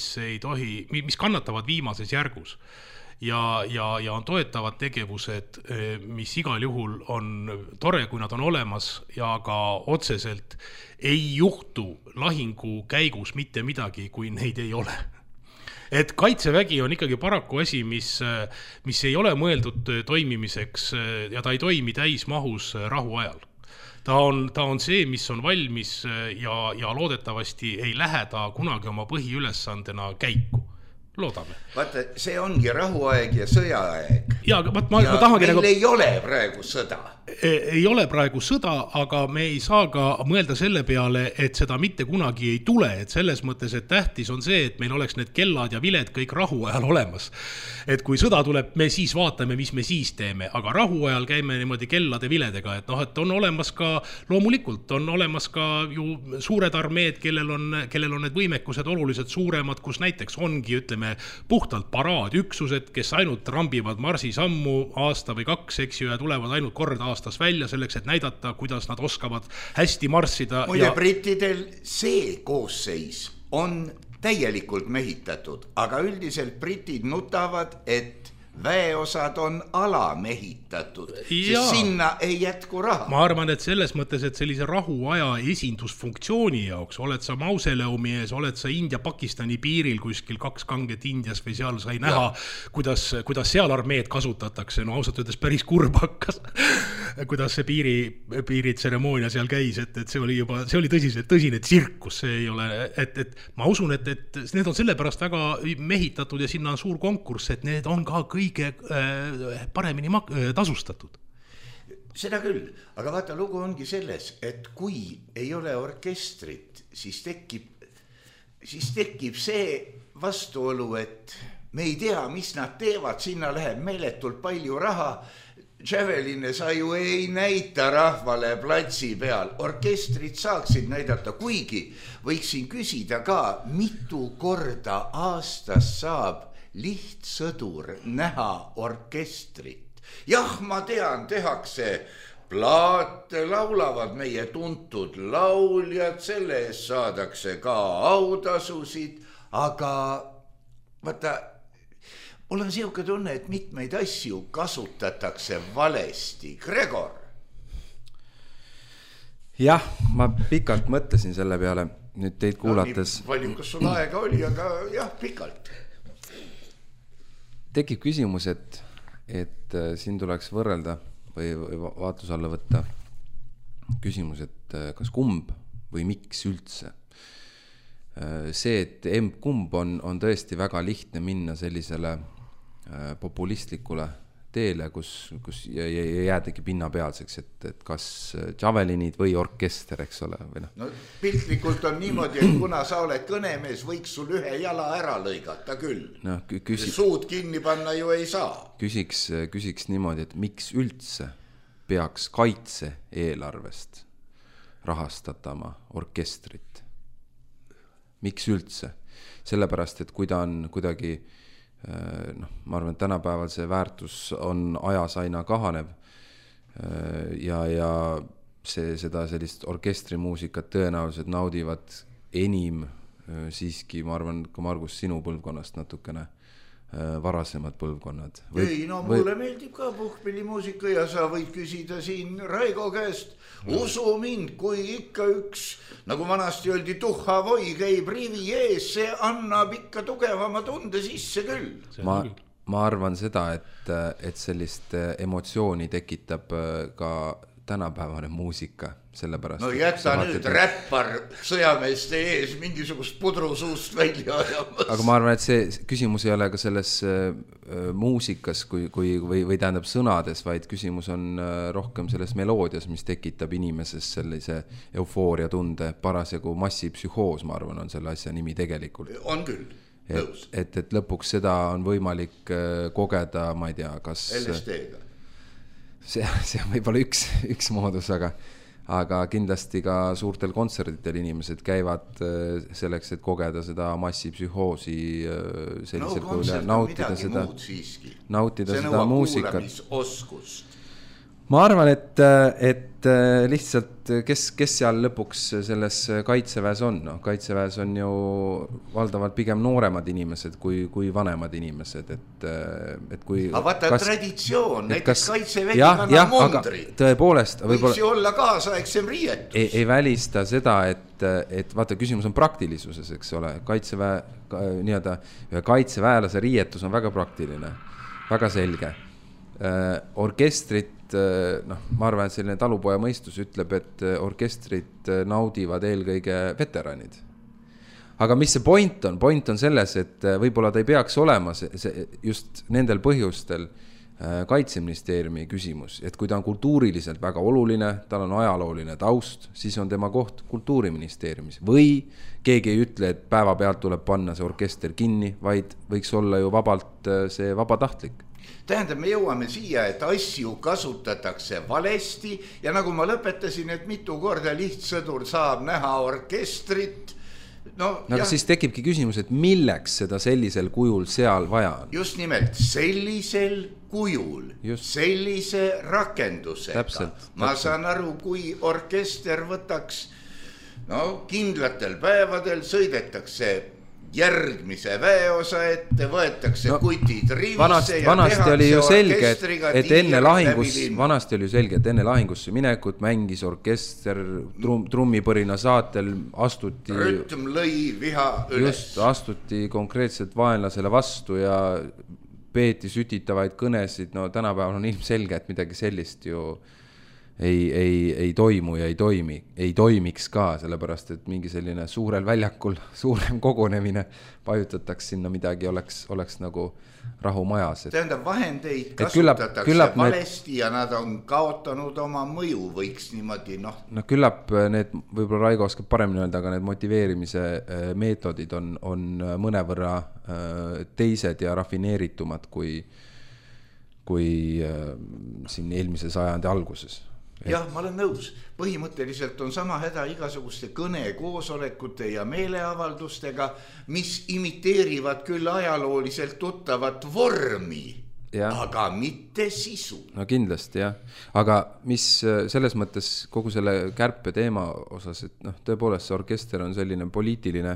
mis kannatavad viimases järgus. Ja on toetavad tegevused, mis igal juhul on tore, kui nad on olemas ja ka otseselt ei juhtu lahingu käigus mitte midagi, kui neid ei ole. Et kaitsevägi on ikkagi paraku asi, mis ei ole mõeldud toimimiseks ja ta ei toimi täismahus rahu ajal. Ta on see, mis on valmis ja loodetavasti ei lähe ta kunagi oma põhiülesandena käiku. Loodame. Vaata, see ongi rahuaeg ja sõjaaeg. Ja meil ei ole praegu sõda. Ei ole praegu sõda, aga me ei saa ka mõelda selle peale, et seda mitte kunagi ei tule. Et selles mõttes, et tähtis on see, et meil oleks need kellad ja viled kõik rahuajal olemas. Et kui sõda tuleb, me siis vaatame, mis me siis teeme. Aga rahuajal käime niimoodi kellade viledega. Et on olemas ka, loomulikult on olemas ka ju suured armeed, kellel on need võimekused oluliselt suuremad, kus näiteks ongi, ütleme, puhtalt paraadüksused, kes ainult rambivad marsisammu aasta või 2, eks ju, ja tulevad ainult kord aastas välja selleks, et näidata, kuidas nad oskavad hästi marssida. Muide, brittidel see koosseis on täielikult mehitatud, aga üldiselt britid nutavad, et väeosad on alamehitatud, sest sinna ei jätku raha. Ma arvan, et selles mõttes, et sellise rahuaja esindusfunktsiooni jaoks, oled sa mausoleumi ees, oled sa India-Pakistani piiril kuskil 2 kanget Indias või seal sai näha, kuidas seal armeed kasutatakse. Ausalt öeldes päris kurb hakkas, kuidas see piiritseremoonia seal käis, et see oli tõsine tsirkus. See ei ole, et ma usun, et need on sellepärast väga mehitatud ja sinna on suur konkurss, et need on ka kõige paremini tasustatud. Seda küll, aga vaata, lugu ongi selles, et kui ei ole orkestrit, siis tekib see vastuolu, et me ei tea, mis nad teevad, sinna läheb meeletult palju raha. Javeline sa ju ei näita rahvale platsi peal, orkestrit saaksid näidata, kuigi võiksin küsida ka, mitu korda aastas saab Lihtsõdur näha orkestrit. Jah, ma tean, tehakse plaate, laulavad meie tuntud lauljad, selle eest saadakse ka autasusid, aga vaata, mul on siuke tunne, et mitmeid asju kasutatakse valesti. Gregor. Jah, ma pikalt mõtlesin selle peale, nüüd teid kuulates. No, palju, kas sul aega oli, aga jah, pikalt. Tekib küsimus, et siin tuleks võrrelda või vaatluse alla võtta küsimus, et kas kumb või miks üldse. See, et kumb on tõesti väga lihtne minna sellisele populistlikule teele, kus jäädagi pinnapealseks, et kas javelinid või orkester, eks ole. Või no, piltlikult on niimoodi, et kuna sa oled kõnemees, võiks sul ühe jala ära lõigata küll. No, suud kinni panna ju ei saa. Küsiks niimoodi, et miks üldse peaks kaitse eelarvest rahastatama orkestrit? Miks üldse? Sellepärast, et kui ta on kuidagi ma arvan, et tänapäeval see väärtus on ajas aina kahanev ja seda sellist orkestrimuusikat tõenäoliselt naudivad enim siiski, ma arvan, ka Margus sinu põlvkonnast natukene varasemad põlvkonnad. Ei, no mulle meeldib ka puhkpillimuusika ja sa võid küsida siin Raigo käest. Usu mind, kui ikka üks, nagu vanasti öeldi, tuhhavoi käib rivi ees, see annab ikka tugevama tunde sisse küll. Ma arvan seda, et sellist emotsiooni tekitab ka tänapäevane muusika, sellepärast. No jäta nüüd räppar sõjameeste ees mingisugust pudru suust välja ajamas. Aga ma arvan, et see küsimus ei ole ka selles muusikas või tähendab sõnades, vaid küsimus on rohkem selles meloodias, mis tekitab inimeses sellise eufooria tunde, parasjagu massipsühhoos, ma arvan, on selle asja nimi tegelikult. On küll, nõus. Et lõpuks seda on võimalik kogeda, ma ei tea, kas LSD-ga. See on võib-olla üks moodus, aga kindlasti ka suurtel kontserditel inimesed käivad selleks, et kogeda seda massipsühhoosi sellisel kujul ja nautida seda muusikat. Oskust. Ma arvan, et lihtsalt, kes seal lõpuks selles kaitseväes on? No, kaitseväes on ju valdavalt pigem nooremad inimesed kui vanemad inimesed. Aga vaata traditsioon, näiteks kaitsevägi kanna mundri. Tõepoolest. Võiks ju olla kaasaegsem riietus. Ei välista seda, et vaata, küsimus on praktilisuses, eks ole. Kaitseväelase riietus on väga praktiline, väga selge. Orkestrit, ma arvan, et selline talupoja mõistus ütleb, et orkestrit naudivad eelkõige veteranid. Aga mis see point on? Point on selles, et võib-olla ta ei peaks olema just nendel põhjustel kaitseministeeriumi küsimus, et kui ta on kultuuriliselt väga oluline, tal on ajalooline taust, siis on tema koht kultuuriministeeriumis. Või keegi ei ütle, et päeva pealt tuleb panna see orkester kinni, vaid võiks olla ju vabalt see vabatahtlik. Tähendab, me jõuame siia, et asju kasutatakse valesti ja nagu ma lõpetasin, et mitu korda lihtsõdur saab näha orkestrit. Aga siis tekibki küsimus, et milleks seda sellisel kujul seal vaja on? Just nimelt sellisel kujul, sellise rakendusega. Täpselt. Ma saan aru, kui orkester võtaks, kindlatel päevadel sõidetakse järgmise väeosa ette, võetakse kutid rivisse ja vanasti oli ju selge, et enne lahingusse minekut mängis orkester trummipõrina saatel, astuti rütm lõi viha üles. Just, astuti konkreetselt vaenlasele vastu ja peeti sütitavaid kõnesid. No tänapäeval on ilmselge, et midagi sellist ju ei toimu ja ei toimiks ka, sellepärast, et mingi selline suurel väljakul suurem kogunemine pajutatakse sinna midagi, oleks nagu rahumajas. Tähendab, vahendeid kasutatakse valesti ja nad on kaotanud oma mõju, võiks niimoodi, küllap need, võib-olla Raigo oskab paremini öelda, aga need motiveerimise meetodid on mõnevõrra teised ja rafineeritumad kui siin eelmise sajandi alguses. jah, ma olen nõus. Põhimõtteliselt on sama häda igasuguste kõne, koosolekute ja meeleavaldustega, mis imiteerivad küll ajalooliselt tuttavat vormi, aga mitte sisu. No kindlasti, jah. Aga mis selles mõttes kogu selle kärpe teema osas, et tõepoolest see orkester on selline poliitiline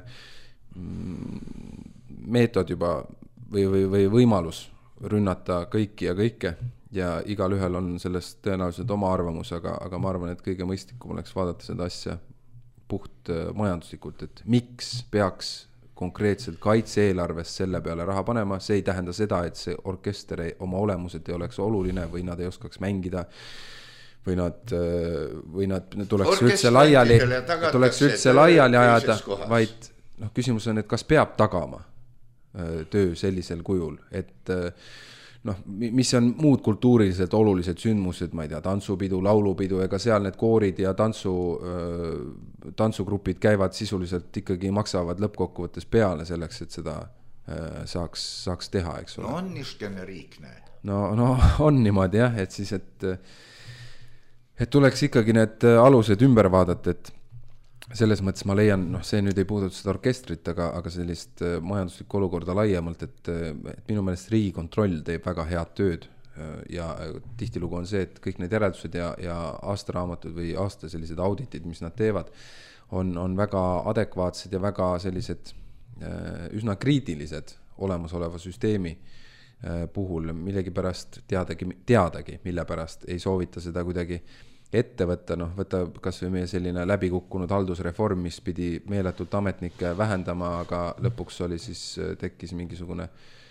meetod juba või võimalus rünnata kõiki ja kõike ja igal ühel on sellest tõenäoliselt oma arvamus, aga ma arvan, et kõige mõistlikum oleks vaadata seda asja puht majanduslikult, et miks peaks konkreetselt kaitse-eelarves selle peale raha panema, see ei tähenda seda, et see orkester oma olemuselt ei oleks oluline või nad ei oskaks mängida või nad tuleks üldse laiali ajada, vaid küsimus on, et kas peab tagama töö sellisel kujul, et mis on muud kultuuriliselt olulised sündmused, ma ei tea, tantsupidu, laulupidu, ega seal need koorid ja tantsugrupid käivad sisuliselt ikkagi maksavad lõppkokkuvõttes peale selleks, et seda saaks teha, eks ole. No on niisugune riik, näed. No on niimoodi jah, et siis, et tuleks ikkagi need alused ümber vaadata, et selles mõttes ma leian, see nüüd ei puuduta seda orkestrit, aga sellist majanduslikku olukorda laiemalt, et minu meelest Riigikontroll teeb väga head tööd ja tihtilugu on see, et kõik need järeldused ja aastaraamatud või aasta sellised auditid, mis nad teevad, on väga adekvaatsed ja väga sellised üsna kriitilised olemasoleva süsteemi puhul, millegipärast teadagi, mille pärast ei soovita seda kuidagi ette võtta, võtta kas või meie selline läbikukkunud haldusreform, mis pidi meeletult ametnikke vähendama, aga lõpuks oli siis tekkis mingisugune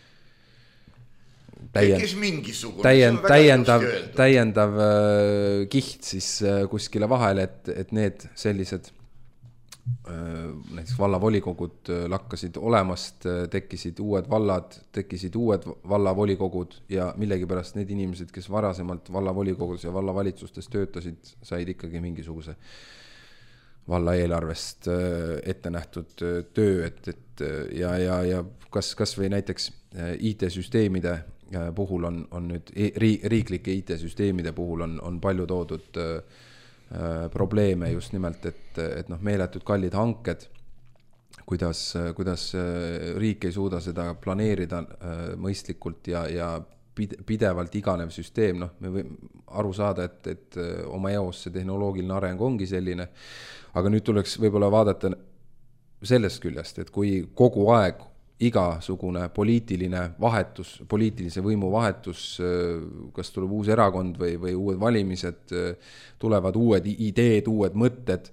täiendav kiht siis kuskile vahele, et need sellised näiteks vallavolikogud lakkasid olemast, tekkisid uued vallad, tekkisid uued vallavolikogud ja millegipärast need inimesed, kes varasemalt vallavolikogus ja vallavalitsustes töötasid, said ikkagi mingisuguse valla eelarvest ette nähtud töö, ja kas või näiteks IT-süsteemide puhul on nüüd riiklike IT-süsteemide puhul on palju toodud probleeme just nimelt, et meeletud kallid hanked, kuidas riik ei suuda seda planeerida mõistlikult ja pidevalt iganev süsteem, me võime aru saada, et oma eos see tehnoloogiline areng ongi selline, aga nüüd tuleks võib-olla vaadata sellest küljest, et kui kogu aeg igasugune poliitiline vahetus, poliitilise võimu vahetus, kas tuleb uus erakond või uued valimised, tulevad uued ideed, uued mõtted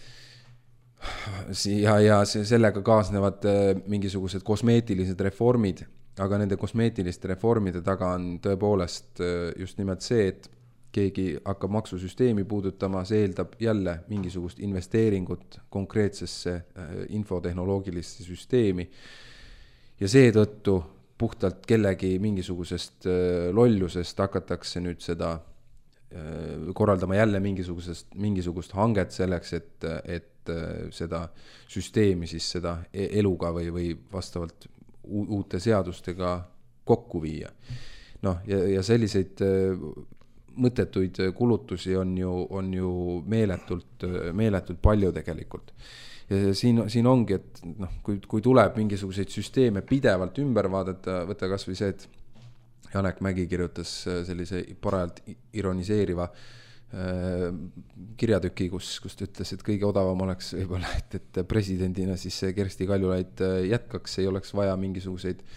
ja sellega kaasnevad mingisugused kosmeetilised reformid, aga nende kosmeetiliste reformide taga on tõepoolest just nimelt see, et keegi hakkab maksusüsteemi puudutama, see eeldab jälle mingisugust investeeringut konkreetsesse infotehnoloogilisse süsteemi ja seetõttu puhtalt kellegi mingisugusest lollusest hakatakse nüüd seda korraldama jälle mingisugust hanget selleks, et seda süsteemi siis seda eluga või vastavalt uute seadustega kokku viia. Ja selliseid mõttetuid kulutusi on ju meeletult palju tegelikult. Ja siin ongi, et kui tuleb mingisuguseid süsteeme pidevalt ümber vaadata, võtta kas või see, et Janek Mägi kirjutas sellise parajalt ironiseeriva kirjatüki, kus ta ütles, et kõige odavam oleks võib-olla, et presidendina siis Kersti Kaljulaid jätkaks, ei oleks vaja mingisuguseid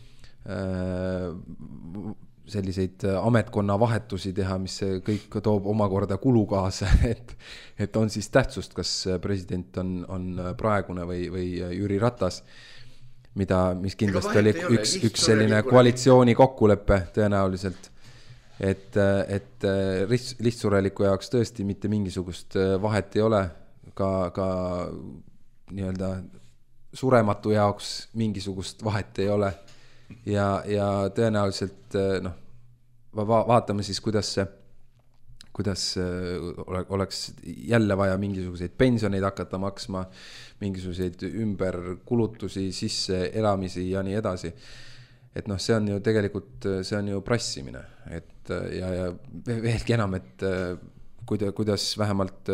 selliseid ametkonna vahetusi teha, mis kõik toob omakorda kulu kaasa, et on siis tähtsust, kas president on praegune või Jüri Ratas, mis kindlasti oli üks selline koalitsiooni kokkulepe tõenäoliselt, et lihtsureliku jaoks tõesti mitte mingisugust vahet ei ole, ka nii-öelda surematu jaoks mingisugust vahet ei ole. Ja tõenäoliselt vaatame siis, kuidas oleks jälle vaja mingisuguseid pensioneid hakata maksma, mingisuguseid ümberkulutusi, sisse elamisi ja nii edasi. Et see on ju tegelikult, see on ju prassimine, ja veelgi enam, et kuidas vähemalt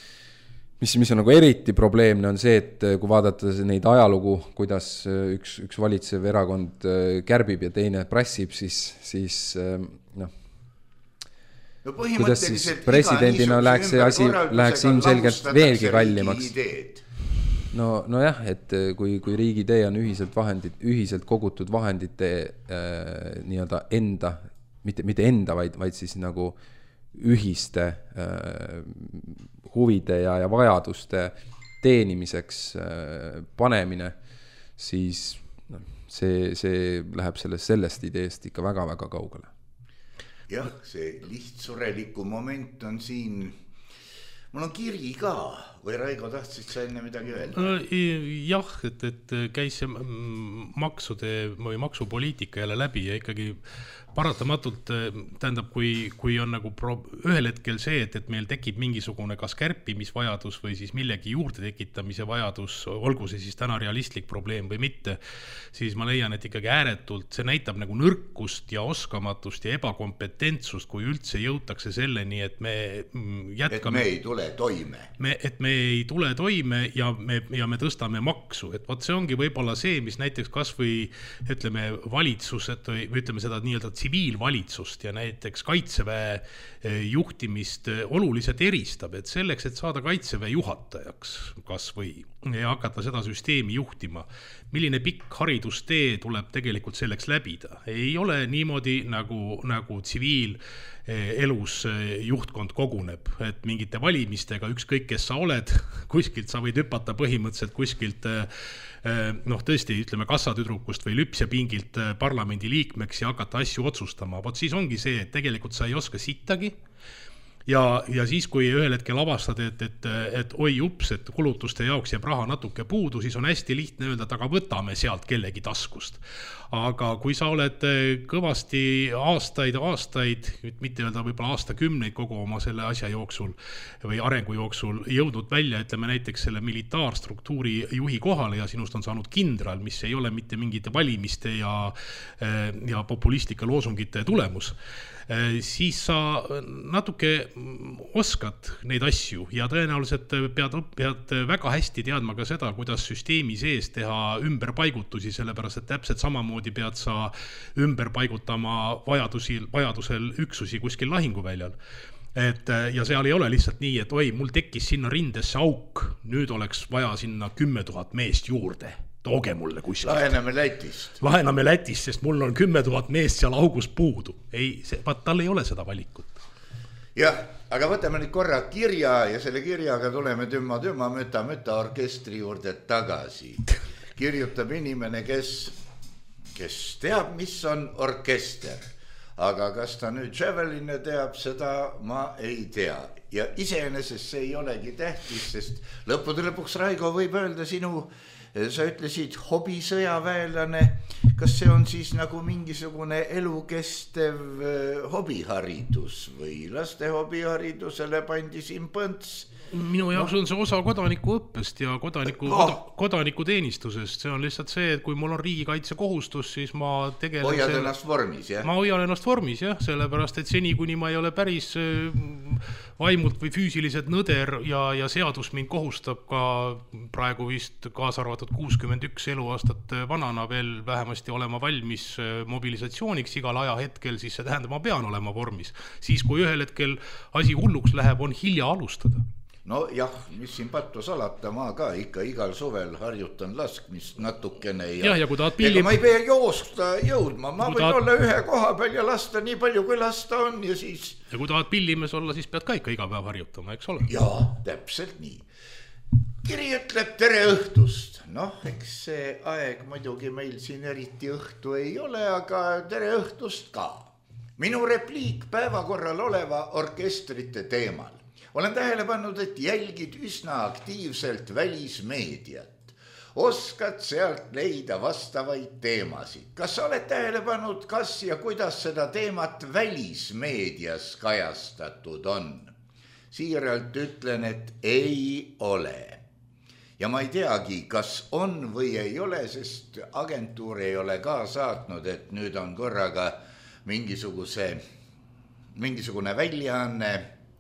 mis on nagu eriti probleemne on see, et kui vaadata neid ajalugu, kuidas üks valitsev erakond kärbib ja teine prassib, siis noh, kuidas siis presidendina läheks see asi läheks ilmselgelt veelgi kallimaks. Nojah, et kui riigi idee on ühiselt kogutud vahendite nii-öelda enda, mitte enda, vaid siis nagu ühiste huvide ja vajaduste teenimiseks panemine, siis see läheb sellest ideest ikka väga-väga kaugele. Jah, see lihtsureliku moment on siin. Mul on kiri ka, või Raigo tahtsid sa enne midagi öelda? Jah, et käis see maksude või maksupoliitika jälle läbi ja ikkagi paratamatult, tähendab, kui on nagu ühel hetkel see, et meil tekib mingisugune kas kärpimisvajadus või siis millegi juurde tekitamise vajadus, olgu see siis täna realistlik probleem või mitte, siis ma leian, et ikkagi ääretult see näitab nagu nõrkust ja oskamatust ja ebakompetentsust, kui üldse jõutakse selleni, et me jätkame. Et me ei tule toime. Et me ei tule toime ja me tõstame maksu. Et võt see ongi võib-olla see, mis näiteks kas või ütleme valitsused või ütleme seda nii-öelda tsiviilvalitsust ja näiteks kaitseväe juhtimist oluliselt eristab, et selleks, et saada kaitseväe juhatajaks kas või ja hakata seda süsteemi juhtima, milline pikk haridustee tuleb tegelikult selleks läbida. Ei ole niimoodi nagu tsiviilelus juhtkond koguneb, et mingite valimistega ükskõik, kes sa oled, kuskilt sa võid hüpata põhimõtteliselt kuskilt tõesti, ütleme kassatüdrukust või lüpsjapingilt parlamendi liikmeks ja hakata asju otsustama. Vot siis ongi see, et tegelikult sa ei oska sittagi ja siis, kui ühel hetkel avastad, et oi ups, et kulutuste jaoks jääb raha natuke puudu, siis on hästi lihtne öelda, et aga võtame sealt kellegi taskust. Aga kui sa oled kõvasti aastaid, mitte öelda võib-olla aastakümneid kogu oma selle asja jooksul või arengu jooksul jõudnud välja, ütleme näiteks selle militaarstruktuuri juhi kohale ja sinust on saanud kindral, mis ei ole mitte mingite valimiste ja populistlike loosungite tulemus, siis sa natuke oskad neid asju ja tõenäoliselt pead väga hästi teadma ka seda, kuidas süsteemi sees teha ümberpaigutusi, sellepärast et täpselt samamoodi pead sa ümber paigutama vajadusel üksusi kuskil lahinguväljal. Ja seal ei ole lihtsalt nii, et oi, mul tekkis sinna rindesse auk, nüüd oleks vaja sinna 10 000 meest juurde. Tooge mulle kuskilt. Lahename Lätist, sest mul on 10 000 meest seal augus puudu. Tal ei ole seda valikut. Jah, aga võtame nüüd korra kirja ja selle kirjaga tuleme tümma müta orkestri juurde tagasi. Kirjutab inimene, kes teab, mis on orkester. Aga kas ta nüüd Javeline teab, seda ma ei tea. Ja iseenesest see ei olegi tähtis, sest lõppude lõpuks Raigo võib öelda sa ütlesid hobisõjaväelane, kas see on siis nagu mingisugune elukestev hobiharidus või laste hobiharidusele pandi siin põnts? Minu jaoks on see osa kodanikuõppest ja kodanikuteenistusest. See on lihtsalt see, et kui mul on riigikaitse kohustus, siis ma tegelen... Hoiad ennast vormis, jah? Ma hoian ennast vormis, jah, sellepärast, et seni, kuni ma ei ole päris vaimult või füüsiliselt nõder ja seadus mind kohustab ka praegu vist kaasa arvatud 61 eluaastat vanana veel vähemasti olema valmis mobilisatsiooniks igal ajahetkel, siis see tähendab, ma pean olema vormis. Siis, kui ühel hetkel asi hulluks läheb, on hilja alustada. No jah, mis siin pattu salata, ma ka ikka igal suvel harjutan laskmist natukene ja kui tahad pilli... ma ei pea joosta jõudma, ma võin olla ühe koha peal ja lasta nii palju, kui lasta on ja siis... Ja kui tahad pillimees olla, siis pead ka ikka iga päev harjutama, eks ole? Jaa, täpselt nii. Kiri ütleb tere õhtust. Eks see aeg muidugi meil siin eriti õhtu ei ole, aga tere õhtust ka. Minu repliik päevakorral oleva orkestrite teemal. Olen tähele pannud, et jälgid üsna aktiivselt välismeediat. Oskad sealt leida vastavaid teemasid. Kas sa oled tähele pannud, kas ja kuidas seda teemat välismeedias kajastatud on? Siiralt ütlen, et ei ole. Ja ma ei teagi, kas on või ei ole, sest agentuur ei ole ka saatnud, et nüüd on korraga mingisugune väljaanne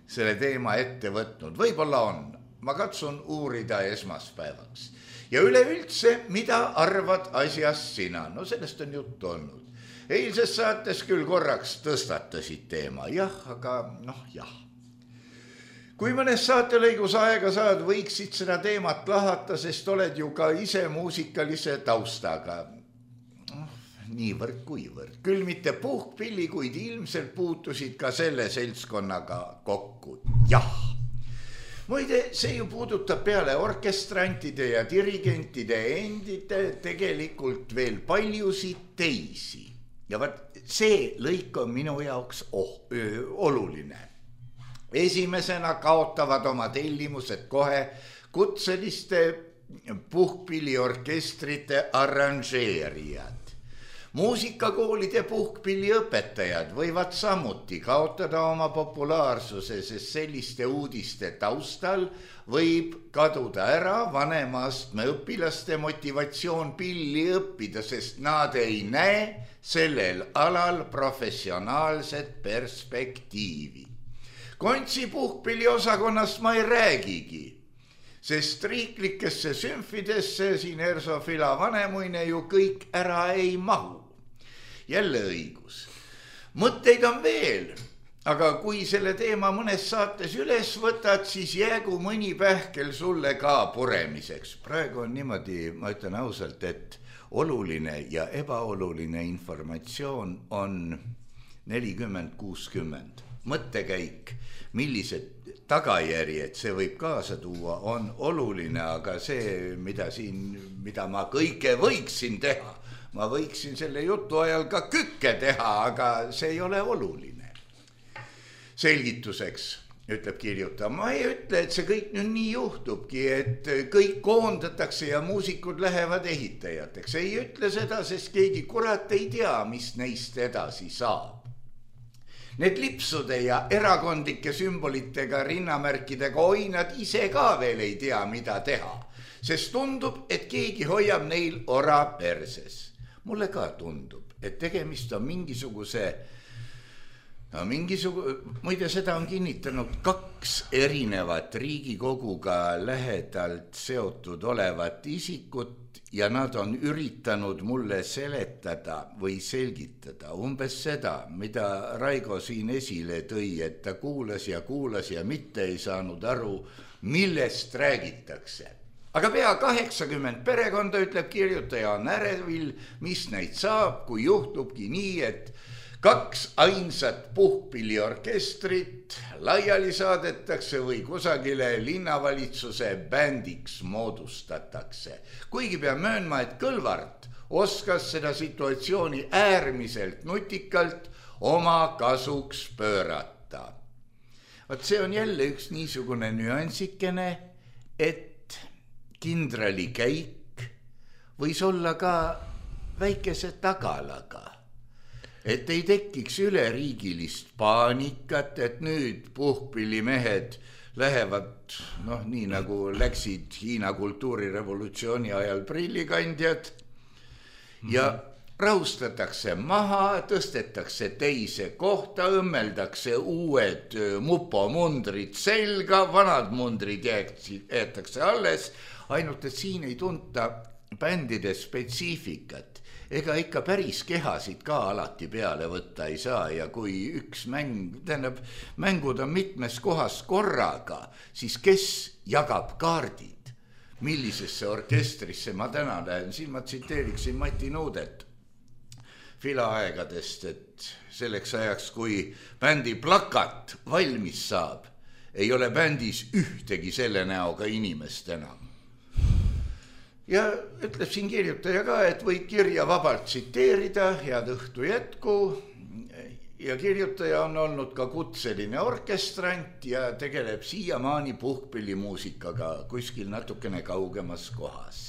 selle teema ette võtnud, võib-olla on, ma katsun uurida esmaspäevaks. Ja üleüldse, mida arvad asjast sina? No sellest on juttu olnud. Eilses saates küll korraks tõstatasid teema, jah, aga jah. Kui mõnes saatelõigus aega saad, võiksid seda teemat lahata, sest oled ju ka ise muusikalise taustaga. Niivõrd kuivõrd. Küll mitte puhkpilli, kuid ilmselt puutusid ka selle seltskonnaga kokku. Jah. Muide, see ju puudutab peale orkestrantide ja dirigentide endite tegelikult veel paljusid teisi. Ja see lõik on minu jaoks oluline. Esimesena kaotavad oma tellimused kohe kutseliste puhkpilliorkestrite arranžeerijad. Muusikakoolide puhkpilliõpetajad võivad samuti kaotada oma populaarsuse, sest selliste uudiste taustal võib kaduda ära vanemastme õpilaste motivatsioon pilli õppida, sest nad ei näe sellel alal professionaalset perspektiivi. Kontsi puhkpilli osakonnast ma ei räägigi, sest riiklikesse sümfidesse siin Erso Fila Vanemuine ju kõik ära ei mahu. Jälle õigus. Mõtteid on veel, aga kui selle teema mõnes saates üles võtad, siis jäägu mõni pähkel sulle ka puremiseks. Praegu on niimoodi, ma ütlen ausalt, et oluline ja ebaoluline informatsioon on 40-60. Mõttekäik, millised tagajärjed see võib kaasa tuua, on oluline, aga see, mida ma kõike võiksin teha, ma võiksin selle jutu ajal ka kükke teha, aga see ei ole oluline. Selgituseks, ütleb kirjutaja, ma ei ütle, et see kõik nüüd nii juhtubki, et kõik koondatakse ja muusikud lähevad ehitajateks. Ei ütle seda, sest keegi kurat ei tea, mis neist edasi saab. Need lipsude ja erakondlike sümbolitega, rinnamärkidega nad ise ka veel ei tea, mida teha, sest tundub, et keegi hoiab neil ora perses. Mulle ka tundub, et tegemist on muide seda on kinnitanud 2 erinevat Riigikoguga lähedalt seotud olevat isikut ja nad on üritanud mulle seletada või selgitada umbes seda, mida Raigo siin esile tõi, et ta kuulas ja mitte ei saanud aru, millest räägitakse. Aga pea 80 perekonda, ütleb kirjutaja, on ärevil, mis neid saab, kui juhtubki nii, et 2 ainsat puhkpilliorkestrit laiali saadetakse või kusagile linnavalitsuse bändiks moodustatakse. Kuigi pean möönma, et Kõlvart oskas seda situatsiooni äärmiselt nutikalt oma kasuks pöörata. Vaat see on jälle üks niisugune nüansikene, et kindrali käik võis olla ka väikese tagalaga. Et ei tekiks üleriigilist paanikat, et nüüd puhkpillimehed lähevad, nii nagu läksid Hiina kultuurirevolutsiooni ajal prillikandjad ja rahustatakse maha, tõstetakse teise kohta, õmmeldakse uued mupomundrid selga, vanad mundrid jäetakse alles, ainult et siin ei tunta bändide spetsiifikat. Ega ikka päris kehasid ka alati peale võtta ei saa ja kui üks mängud on mitmes kohas korraga, siis kes jagab kaardid, millisesse orkestrisse ma täna lähen, siin ma tsiteeriksin Mati Nuudet Fila aegadest, et selleks ajaks, kui bändi plakat valmis saab, ei ole bändis ühtegi selle näoga inimest enam. Ja ütleb siin kirjutaja ka, et võid kirja vabalt tsiteerida, head õhtu jätku. Ja kirjutaja on olnud ka kutseline orkestrant ja tegeleb siiamaani puhkpillimuusikaga kuskil natukene kaugemas kohas.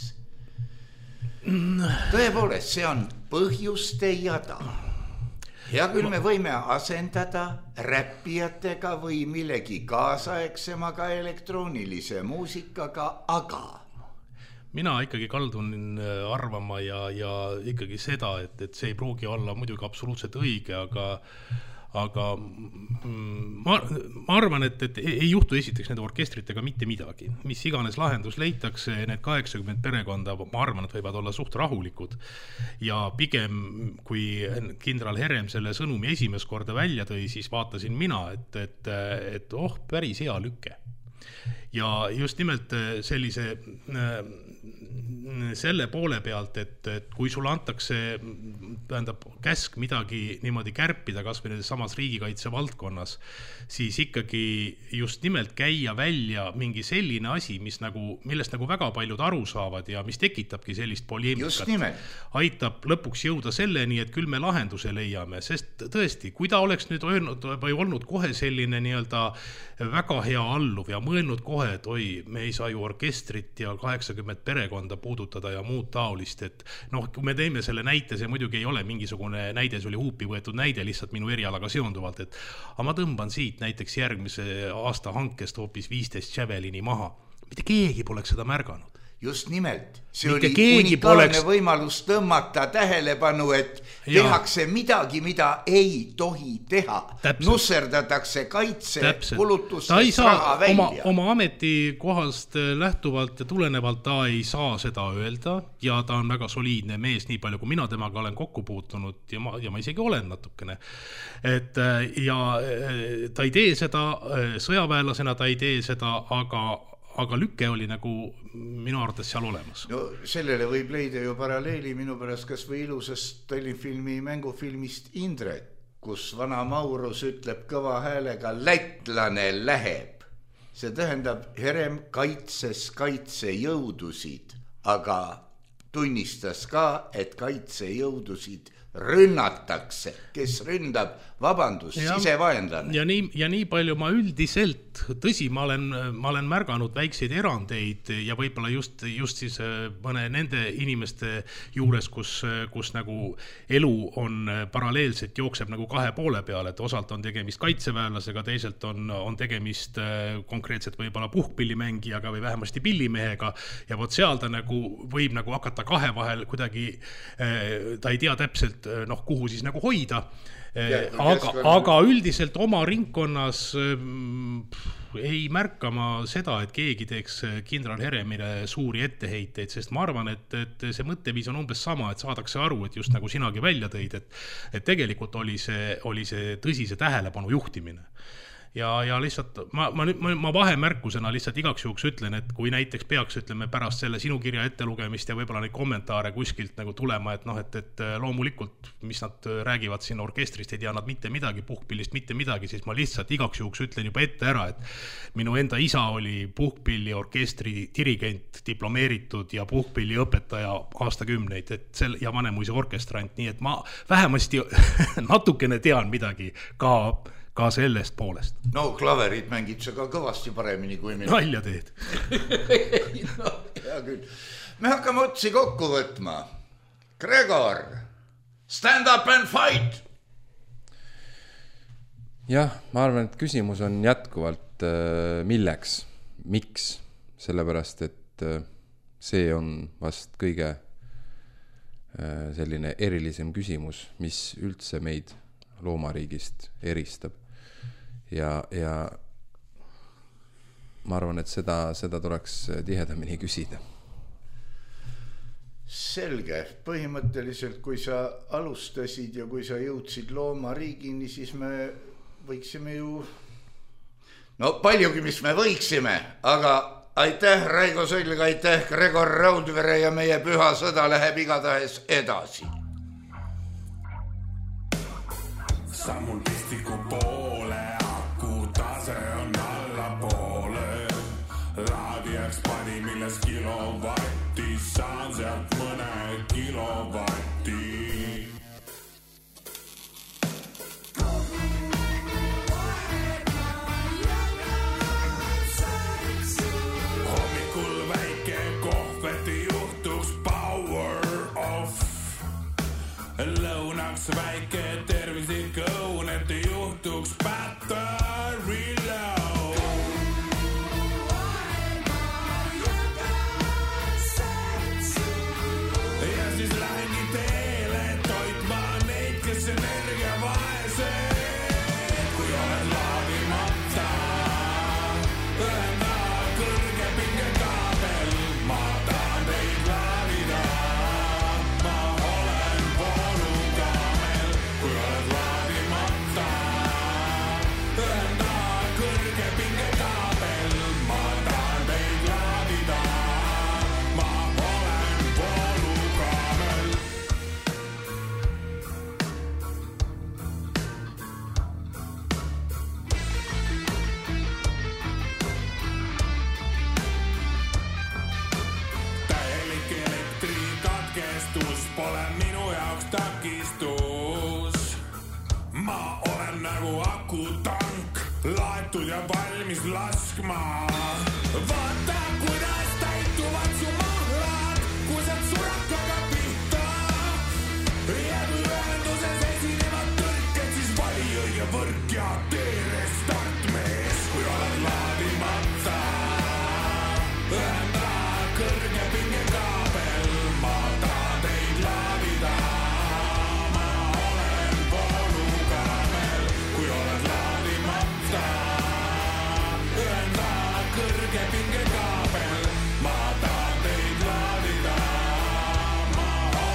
Tõepoolest, see on põhjuste jada. Ja küll me võime asendada räppijatega või millegi kaasaegsemaga elektroonilise muusikaga, aga mina ikkagi kaldun arvama ja ikkagi seda, et see ei pruugi olla muidugi absoluutselt õige, aga ma arvan, et ei juhtu esiteks nende orkestritega mitte midagi. Mis iganes lahendus leitakse, need 80 perekonda, ma arvan, et võivad olla suht rahulikud. Ja pigem, kui kindral Herem selle sõnumi esimest korda välja tõi, siis vaatasin mina, et päris hea lüke. Ja just nimelt selle poole pealt, et kui sulle antakse käsk midagi niimoodi kärpida kas või samas riigikaitse valdkonnas, siis ikkagi just nimelt käia välja mingi selline asi, millest väga paljud aru saavad ja mis tekitabki sellist poleemikat, aitab lõpuks jõuda selleni, et küll me lahenduse leiame, sest tõesti, kui ta oleks nüüd öelnud või olnud kohe selline nii-öelda väga hea alluv ja mõelnud kohe, et me ei saa ju orkestrit ja 80 perekonda puudutada ja muud taolist, et kui me teeme selle näite, see muidugi ei ole mingisugune näide, see oli huupi võetud näide lihtsalt minu erialaga seonduvalt, et aga ma tõmban siit näiteks järgmise aasta hankest hoopis 15 Javelini maha. Mitte keegi poleks seda märganud. Just nimelt, see oli unikaalne võimalus tõmmata tähelepanu, et tehakse midagi, mida ei tohi teha. Nusserdatakse kaitsekulutustest raha välja. Oma ametikohast lähtuvalt ja tulenevalt ta ei saa seda öelda ja ta on väga soliidne mees, nii palju kui mina temaga olen kokku puutunud ja ma isegi olen natukene. Ja ta ei tee seda, sõjaväelasena ta ei tee seda, aga lüke oli minu arvates seal olemas. No sellele võib leida ju paralleeli minu pärast kas või ilusast telefilmi mängufilmist Indrek, kus vana Maurus ütleb kõva häälega lätlane läheb. See tähendab, Herem kaitses kaitsejõudusid, aga tunnistas ka, et kaitsejõudusid rünnatakse, kes ründab, sisevaenlane. Ja nii palju ma üldiselt, tõsi, ma olen märganud väikseid erandeid ja võib-olla just siis mõne nende inimeste juures, kus elu on paralleelselt jookseb kahe poole peale, et osalt on tegemist kaitseväelasega, teiselt on tegemist konkreetselt võib-olla puhkpillimängijaga või vähemasti pillimehega ja vot seal ta võib hakata kahe vahel kuidagi, ta ei tea täpselt, kuhu siis hoida. Aga üldiselt oma ringkonnas ei märka ma seda, et keegi teeks kindral Heremile suuri etteheiteid, sest ma arvan, et see mõtteviis on umbes sama, et saadakse aru, et just nagu sinagi välja tõid, et tegelikult oli see tõsise tähelepanu juhtimine. Ja lihtsalt, ma vahemärkusena lihtsalt igaks juhuks ütlen, et kui näiteks peaks, pärast selle sinu kirja ettelugemist ja võib-olla neid kommentaare kuskilt tulema, et loomulikult, mis nad räägivad siin orkestrist, ei tea nad mitte midagi, puhkpillist mitte midagi, siis ma lihtsalt igaks juhuks ütlen juba ette ära, et minu enda isa oli puhkpilli orkestri dirigent, diplomeeritud ja puhkpilli õpetaja aastakümneid, ja Vanemuise orkestrant, nii et ma vähemasti natukene tean midagi ka sellest poolest. No klaverit mängid sa ka kõvasti paremini kui mina. Nalja teed. No, hea küll. Me hakkame otsi kokku võtma. Gregor, stand up and fight! Jah, ma arvan, et küsimus on jätkuvalt milleks, miks, sellepärast, et see on vast kõige selline erilisem küsimus, mis üldse meid loomariigist eristab. Ja ma arvan, et seda tuleks tihedamini küsida. Selge. Põhimõtteliselt, kui sa alustasid ja kui sa jõudsid loomariigini, siis me võiksime ju... No paljugi, mis me võiksime, aga aitäh Raigo Sõlg, aitäh Gregor Raudvere ja meie püha sõda läheb igatahes edasi. Sammul pistiku poole, aku tase on alla poole. Raadiaks pani milles kilovatti, saan sealt mõne kilovatti. Hommikul väike kohveti juhtuks power off. Lõunaks väike tervislik õun, et juhtuks avatud ja valmis laskma. Vaata, kuidas täituvad su mahlad, kui saad surakaga pihta. Ja kui ühenduses esinevad tõrked, siis vali õige võrk ja tee restart mees, kui oled laadimata. Ühenda kõrge pingekaabel, ma tahan teid laadida. Ma olen voolukaamel, kui oled laadimata. Ühenda kõrge pingekaabel, ma tahan teid laadida. Ma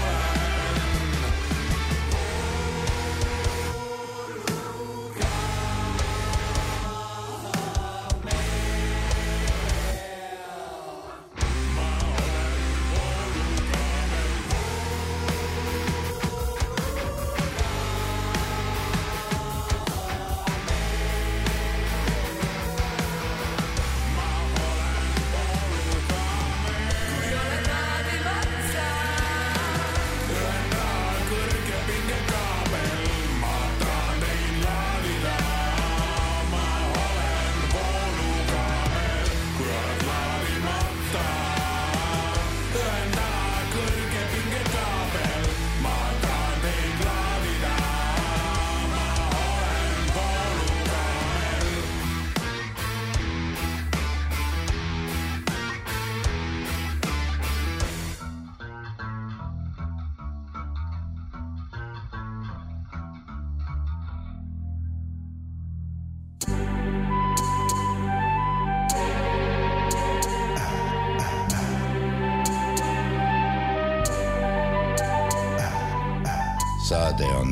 Saade on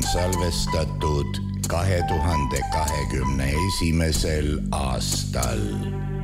salvestatud 2021. aastal.